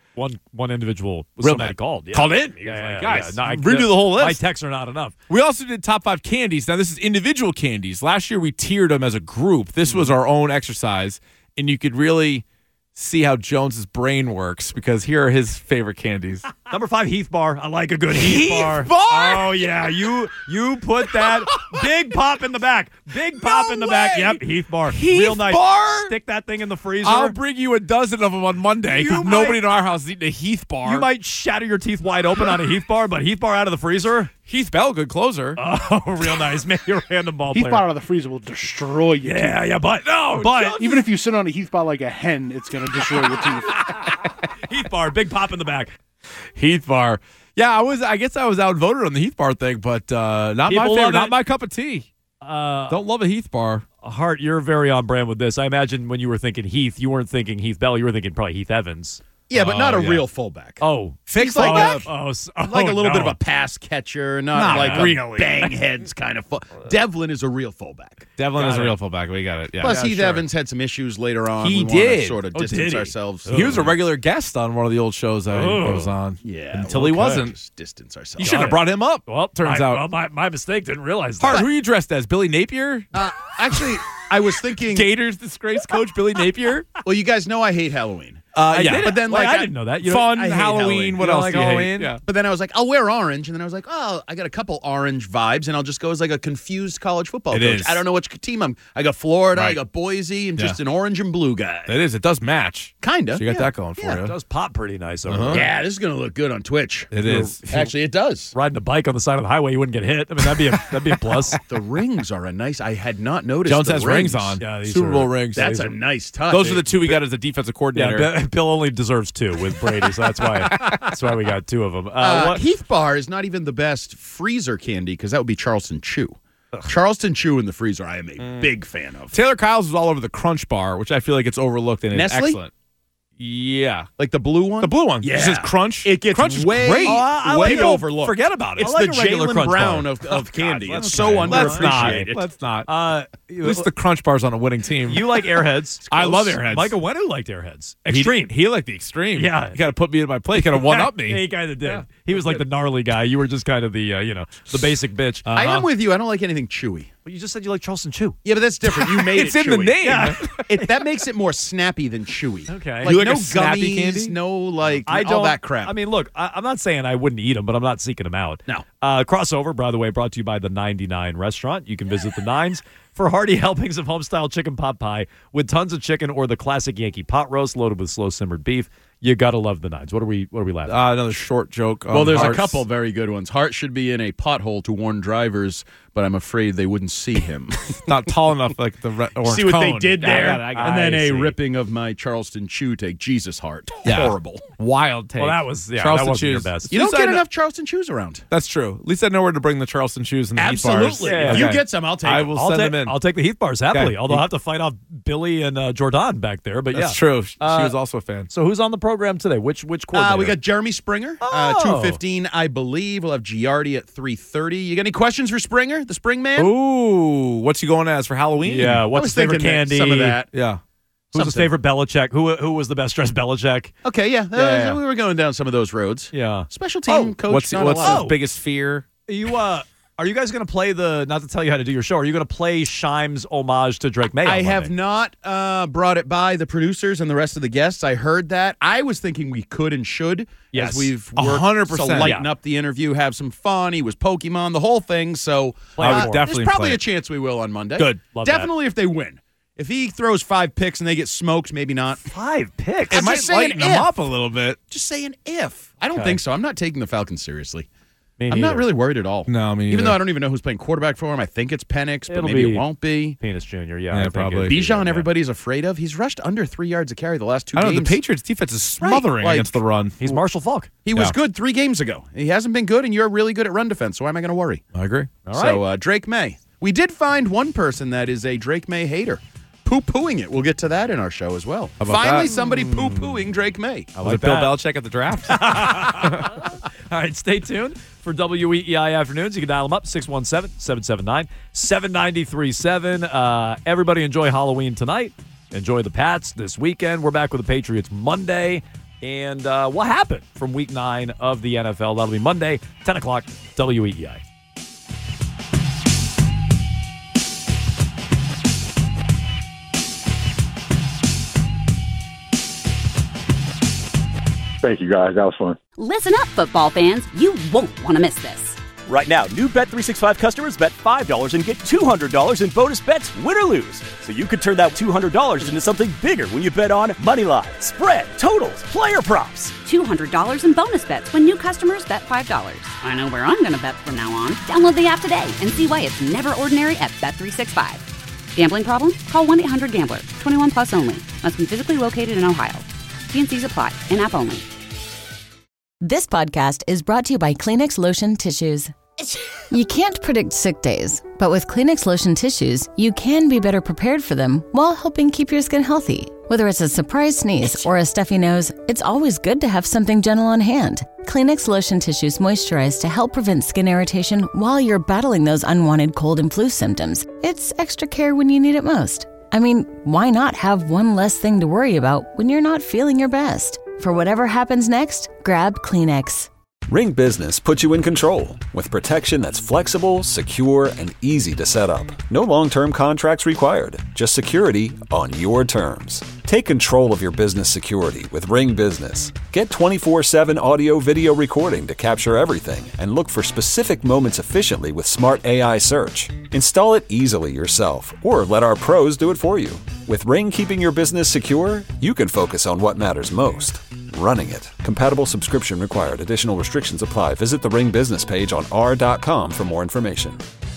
[SPEAKER 5] One individual was
[SPEAKER 6] Real
[SPEAKER 5] somebody
[SPEAKER 6] mad.
[SPEAKER 5] called. Yeah.
[SPEAKER 6] Called in. Guys, redo the whole list.
[SPEAKER 5] My texts are not enough.
[SPEAKER 6] We also did top 5 candies. Now, this is individual candies. Last year, we tiered them as a group. This was our own exercise, and you could really see how Jones's brain works because here are his favorite candies.
[SPEAKER 5] Number 5, Heath Bar. I like a good Heath Bar.
[SPEAKER 6] Bar?
[SPEAKER 5] Oh, yeah. You put that big pop in the back. Big pop in the back. Yep, Heath Bar. Real nice.
[SPEAKER 6] Bar?
[SPEAKER 5] Stick that thing in the freezer.
[SPEAKER 6] I'll bring you a dozen of them on Monday because nobody in our house is eating a Heath Bar.
[SPEAKER 5] You might shatter your teeth wide open on a Heath Bar, but Heath Bar out of the freezer?
[SPEAKER 6] Heath Bell, good closer.
[SPEAKER 5] Oh, real nice. Maybe a random ball
[SPEAKER 13] Heath
[SPEAKER 5] player.
[SPEAKER 13] Bar out of the freezer will destroy you.
[SPEAKER 5] Yeah, but
[SPEAKER 13] even if you sit on a Heath Bar like a hen, it's going to destroy your teeth.
[SPEAKER 5] Heath Bar, big pop in the back.
[SPEAKER 6] Heath Bar. Yeah, I guess I was outvoted on the Heath Bar thing, but not
[SPEAKER 5] People
[SPEAKER 6] my favorite,
[SPEAKER 5] love
[SPEAKER 6] not
[SPEAKER 5] it.
[SPEAKER 6] my cup of tea. Don't love a Heath Bar.
[SPEAKER 5] Hart, you're very on brand with this. I imagine when you were thinking Heath, you weren't thinking Heath Bell. You were thinking probably Heath Evans.
[SPEAKER 11] Yeah, but not a real fullback.
[SPEAKER 5] Oh,
[SPEAKER 11] Fixed
[SPEAKER 5] like
[SPEAKER 11] like
[SPEAKER 5] that?
[SPEAKER 11] Like a little
[SPEAKER 5] no.
[SPEAKER 11] bit of a pass catcher, not like
[SPEAKER 5] really.
[SPEAKER 11] a bang heads kind of. Devlin is a real fullback.
[SPEAKER 6] Devlin is a real fullback. We got it. Yeah.
[SPEAKER 11] Plus, Heath Evans had some issues later on.
[SPEAKER 6] He
[SPEAKER 11] we wanna
[SPEAKER 6] did.
[SPEAKER 11] sort of
[SPEAKER 6] Oh,
[SPEAKER 11] distance
[SPEAKER 6] did he?
[SPEAKER 11] ourselves.
[SPEAKER 6] He was a regular guest on one of the old shows I was on.
[SPEAKER 11] Yeah,
[SPEAKER 6] until he wasn't.
[SPEAKER 11] Just distance ourselves.
[SPEAKER 6] You shouldn't have brought him up.
[SPEAKER 5] Well,
[SPEAKER 6] turns out.
[SPEAKER 5] Well, my mistake. Didn't realize
[SPEAKER 6] Hart,
[SPEAKER 5] that.
[SPEAKER 6] who are you dressed as? Billy Napier?
[SPEAKER 11] Actually, I was thinking
[SPEAKER 6] Gators disgraced coach Billy Napier.
[SPEAKER 11] Well, you guys know I hate Halloween.
[SPEAKER 6] Yeah,
[SPEAKER 11] but then
[SPEAKER 5] I didn't know that.
[SPEAKER 6] Fun
[SPEAKER 11] I hate
[SPEAKER 6] Halloween. What
[SPEAKER 11] You don't
[SPEAKER 6] else
[SPEAKER 11] like
[SPEAKER 6] do you hate?
[SPEAKER 11] Halloween?
[SPEAKER 6] Yeah.
[SPEAKER 11] But then I was like, I'll wear orange, and then I was like, oh, I got a couple orange vibes, and I'll just go as like a confused college football coach.
[SPEAKER 6] is.
[SPEAKER 11] I don't know which team I got Florida, I
[SPEAKER 6] Right.
[SPEAKER 11] got Boise, and
[SPEAKER 6] Yeah.
[SPEAKER 11] just an orange and blue guy.
[SPEAKER 6] It is. It does match.
[SPEAKER 11] Kinda.
[SPEAKER 6] So you got
[SPEAKER 11] yeah.
[SPEAKER 6] that going for
[SPEAKER 11] Yeah.
[SPEAKER 6] you.
[SPEAKER 5] It does pop pretty nice over
[SPEAKER 6] Uh-huh.
[SPEAKER 5] there.
[SPEAKER 11] Yeah, this is gonna look good on Twitch.
[SPEAKER 6] It is.
[SPEAKER 11] Actually, it does.
[SPEAKER 5] Riding a bike on the side of the highway, you wouldn't get hit. I mean, that'd be a plus.
[SPEAKER 11] The rings are a nice. I had not noticed.
[SPEAKER 6] Jones
[SPEAKER 11] the
[SPEAKER 6] has rings on.
[SPEAKER 5] Yeah, these
[SPEAKER 6] Super
[SPEAKER 5] are-
[SPEAKER 6] Bowl rings.
[SPEAKER 11] That's a nice touch.
[SPEAKER 6] Those are the two we got as a defensive coordinator.
[SPEAKER 5] Yeah, Bill only deserves 2 with Brady, so that's why we got 2 of them. What?
[SPEAKER 11] Heath Bar is not even the best freezer candy because that would be Charleston Chew. Charleston Chew in the freezer, I am a big fan of.
[SPEAKER 6] Taylor Kyle's was all over the Crunch Bar, which I feel like it's overlooked and it's
[SPEAKER 11] Nestle?
[SPEAKER 6] excellent. Yeah.
[SPEAKER 11] Like the blue one?
[SPEAKER 6] The blue one.
[SPEAKER 11] Yeah.
[SPEAKER 6] It says Crunch.
[SPEAKER 11] It gets
[SPEAKER 6] Crunch is
[SPEAKER 11] way,
[SPEAKER 6] great.
[SPEAKER 5] I
[SPEAKER 11] way
[SPEAKER 5] like it.
[SPEAKER 11] overlooked.
[SPEAKER 6] Forget about it.
[SPEAKER 11] It's
[SPEAKER 5] I like
[SPEAKER 11] the
[SPEAKER 5] a regular
[SPEAKER 11] Jalen
[SPEAKER 5] Crunch
[SPEAKER 11] Brown
[SPEAKER 5] bar.
[SPEAKER 11] of candy.
[SPEAKER 5] God,
[SPEAKER 11] It's
[SPEAKER 5] let's
[SPEAKER 11] so
[SPEAKER 5] not.
[SPEAKER 11] underappreciated.
[SPEAKER 6] Let's not.
[SPEAKER 5] At
[SPEAKER 6] At least the Crunch Bar's on a winning team.
[SPEAKER 5] You like Airheads.
[SPEAKER 6] I love Airheads.
[SPEAKER 5] Michael Wenu liked Airheads.
[SPEAKER 6] He-
[SPEAKER 5] Extreme.
[SPEAKER 6] He liked the extreme.
[SPEAKER 5] Yeah.
[SPEAKER 6] You got to put me in my place. Got to one up
[SPEAKER 5] Yeah,
[SPEAKER 6] me.
[SPEAKER 5] he kind of did. He was like the gnarly guy. You were just kind of the, the basic bitch.
[SPEAKER 11] I am with you. I don't like anything chewy.
[SPEAKER 5] Well, you just said you like Charleston Chew.
[SPEAKER 11] Yeah, but that's different. You made
[SPEAKER 6] It's
[SPEAKER 11] it
[SPEAKER 6] in the
[SPEAKER 11] chewy.
[SPEAKER 6] name.
[SPEAKER 11] Yeah. That makes it more snappy than chewy.
[SPEAKER 5] Okay.
[SPEAKER 11] Like
[SPEAKER 6] You like
[SPEAKER 11] no
[SPEAKER 6] a snappy
[SPEAKER 11] gummies,
[SPEAKER 6] candy?
[SPEAKER 11] no like
[SPEAKER 5] I
[SPEAKER 11] all
[SPEAKER 5] don't,
[SPEAKER 11] that crap.
[SPEAKER 5] I mean, look, I'm not saying I wouldn't eat them, but I'm not seeking them out.
[SPEAKER 11] No.
[SPEAKER 5] Crossover, by the way, brought to you by the 99 restaurant. You can visit the Nines for hearty helpings of homestyle chicken pot pie with tons of chicken or the classic Yankee pot roast loaded with slow simmered beef. You gotta love the Nines. What are we laughing at?
[SPEAKER 6] Another short joke.
[SPEAKER 11] well, there's
[SPEAKER 6] Hart's.
[SPEAKER 11] a couple very good ones. Hart should be in a pothole to warn drivers, but I'm afraid they wouldn't see him.
[SPEAKER 6] Not tall enough like the orange
[SPEAKER 11] See what they
[SPEAKER 6] cone.
[SPEAKER 11] did there?
[SPEAKER 6] I got it.
[SPEAKER 11] And then
[SPEAKER 5] I
[SPEAKER 11] a
[SPEAKER 5] see.
[SPEAKER 11] ripping of my Charleston Chew take. Jesus, Hart.
[SPEAKER 6] Yeah.
[SPEAKER 11] Horrible.
[SPEAKER 6] Wild take.
[SPEAKER 5] Well, that was that
[SPEAKER 6] Charleston
[SPEAKER 5] wasn't your
[SPEAKER 6] Chews.
[SPEAKER 5] best.
[SPEAKER 11] You don't
[SPEAKER 6] At least
[SPEAKER 11] get
[SPEAKER 6] I know-
[SPEAKER 11] enough Charleston Chews around.
[SPEAKER 6] That's true. At least I know where to bring the Charleston Chews and the Heath bars.
[SPEAKER 11] Absolutely.
[SPEAKER 5] Yeah.
[SPEAKER 11] If you
[SPEAKER 6] Okay.
[SPEAKER 11] get some, I'll take
[SPEAKER 6] I
[SPEAKER 11] them.
[SPEAKER 6] will
[SPEAKER 5] I'll
[SPEAKER 6] send
[SPEAKER 5] take,
[SPEAKER 6] them in.
[SPEAKER 5] I'll take the Heath bars happily,
[SPEAKER 6] Okay.
[SPEAKER 5] although I'll have to fight off Billy and Jordan back there. But
[SPEAKER 6] That's
[SPEAKER 5] yeah,
[SPEAKER 6] true. She was also a fan.
[SPEAKER 5] So who's on the program today? Which coordinator?
[SPEAKER 11] We got Jeremy Springer,
[SPEAKER 5] Oh.
[SPEAKER 11] 2:15, I believe. We'll have Giardi at 3:30. You got any questions for Springer, the Spring Man?
[SPEAKER 6] Ooh, what's he going as for Halloween?
[SPEAKER 5] yeah.
[SPEAKER 11] I
[SPEAKER 5] What's
[SPEAKER 11] was
[SPEAKER 5] his favorite
[SPEAKER 11] thinking
[SPEAKER 5] candy?
[SPEAKER 11] some of that.
[SPEAKER 6] Yeah.
[SPEAKER 5] Who's his favorite Belichick? Who was the best dressed Belichick?
[SPEAKER 11] Okay, yeah. We were going down some of those roads.
[SPEAKER 5] Yeah.
[SPEAKER 11] Special team coach.
[SPEAKER 6] What's his biggest fear?
[SPEAKER 5] Are you guys going to play not to tell you how to do your show, are you going to play Shime's homage to Drake May?
[SPEAKER 11] I have not brought it by the producers and the rest of the guests. I heard that. I was thinking we could and should.
[SPEAKER 5] Yes.
[SPEAKER 11] As we've worked
[SPEAKER 6] 100%.
[SPEAKER 11] to lighten up the interview, have some fun. He was Pokemon, the whole thing. So
[SPEAKER 6] I would definitely
[SPEAKER 11] there's probably
[SPEAKER 6] play
[SPEAKER 11] a
[SPEAKER 6] it.
[SPEAKER 11] chance we will on Monday.
[SPEAKER 6] Good.
[SPEAKER 5] Love
[SPEAKER 11] definitely if they win. If he throws 5 picks and they get smoked, maybe not.
[SPEAKER 5] 5 picks?
[SPEAKER 6] It might lighten them up a little bit.
[SPEAKER 11] Just saying if. I don't think so. I'm not taking the Falcons seriously.
[SPEAKER 5] Me
[SPEAKER 11] I'm not
[SPEAKER 5] neither.
[SPEAKER 11] really worried at all.
[SPEAKER 6] No, me
[SPEAKER 11] Even
[SPEAKER 6] neither.
[SPEAKER 11] though I don't even know who's playing quarterback for him. I think it's Penix, but
[SPEAKER 5] It'll
[SPEAKER 11] maybe
[SPEAKER 5] be
[SPEAKER 11] it won't be.
[SPEAKER 5] Penis Jr.,
[SPEAKER 6] Yeah,
[SPEAKER 5] I think
[SPEAKER 6] probably.
[SPEAKER 5] it'd be
[SPEAKER 11] Bijan,
[SPEAKER 5] him,
[SPEAKER 11] everybody's afraid of. He's rushed under 3 yards a carry the last 2
[SPEAKER 6] I
[SPEAKER 11] games.
[SPEAKER 6] know the Patriots defense is smothering
[SPEAKER 11] Right,
[SPEAKER 6] against the run.
[SPEAKER 5] He's Marshall Faulk.
[SPEAKER 11] He was good 3 games ago. He hasn't been good, and you're really good at run defense, so why am I going to worry?
[SPEAKER 6] I agree.
[SPEAKER 5] All right.
[SPEAKER 11] So, Drake May. We did find one person that is a Drake May hater. Poo-pooing it. We'll get to that in our show as well.
[SPEAKER 6] How about
[SPEAKER 11] Finally,
[SPEAKER 6] that?
[SPEAKER 11] somebody poo-pooing Drake May.
[SPEAKER 6] Was it Bill Belichick at the draft?
[SPEAKER 5] All right, stay tuned for WEEI Afternoons. You can dial them up, 617-779-7937. Everybody enjoy Halloween tonight. Enjoy the Pats this weekend. We're back with the Patriots Monday. And what happened from Week 9 of the NFL? That'll be Monday, 10 o'clock, WEEI.
[SPEAKER 15] Thank you, guys. That was fun.
[SPEAKER 1] Listen up, football fans. You won't want to miss this.
[SPEAKER 2] Right now, new Bet365 customers bet $5 and get $200 in bonus bets, win or lose. So you could turn that $200 into something bigger when you bet on money line, spread, totals, player props.
[SPEAKER 1] $200 in bonus bets when new customers bet $5. I know where I'm going to bet from now on. Download the app today and see why it's never ordinary at Bet365. Gambling problem? Call 1-800-GAMBLER. 21 plus only. Must be physically located in Ohio. T&Cs apply. In-app only.
[SPEAKER 3] This podcast is brought to you by Kleenex Lotion Tissues. You can't predict sick days, but with Kleenex Lotion Tissues, you can be better prepared for them while helping keep your skin healthy. Whether it's a surprise sneeze or a stuffy nose, it's always good to have something gentle on hand. Kleenex Lotion Tissues moisturize to help prevent skin irritation while you're battling those unwanted cold and flu symptoms. It's extra care when you need it most. I mean, why not have one less thing to worry about when you're not feeling your best? For whatever happens next, grab Kleenex.
[SPEAKER 4] Ring Business puts you in control with protection that's flexible, secure, and easy to set up. No long-term contracts required, just security on your terms. Take control of your business security with Ring Business. Get 24/7 audio-video recording to capture everything and look for specific moments efficiently with smart AI search. Install it easily yourself or let our pros do it for you. With Ring keeping your business secure, you can focus on what matters most. Running it. Compatible subscription required. Additional restrictions apply. Visit the Ring business page on r.com for more information.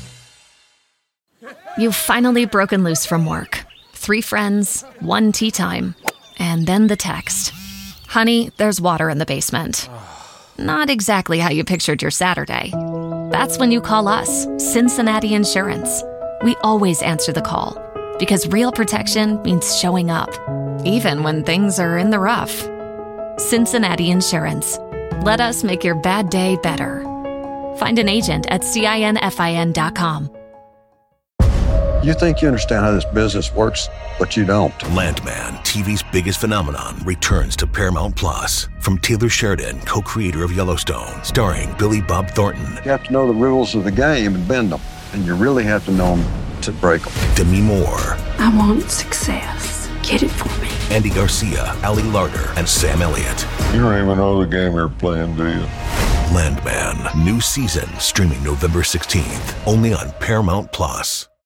[SPEAKER 10] You've finally broken loose from work. 3 friends, 1 tea time, and then the text. Honey, there's water in the basement. Not exactly how you pictured your Saturday. That's when you call us, Cincinnati Insurance. We always answer the call because real protection means showing up, even when things are in the rough. Cincinnati Insurance. Let us make your bad day better. Find an agent at CINFIN.com.
[SPEAKER 15] You think you understand how this business works, but you don't.
[SPEAKER 16] Landman, TV's biggest phenomenon, returns to Paramount Plus. From Taylor Sheridan, co-creator of Yellowstone, starring Billy Bob Thornton.
[SPEAKER 15] You have to know the rules of the game and bend them, and you really have to know them to break them.
[SPEAKER 16] Demi Moore.
[SPEAKER 17] I want success. Get it for me.
[SPEAKER 16] Andy Garcia, Ali Larter, and Sam Elliott.
[SPEAKER 15] You don't even know the game you're playing, do you?
[SPEAKER 16] Landman, new season, streaming November 16th, only on Paramount Plus.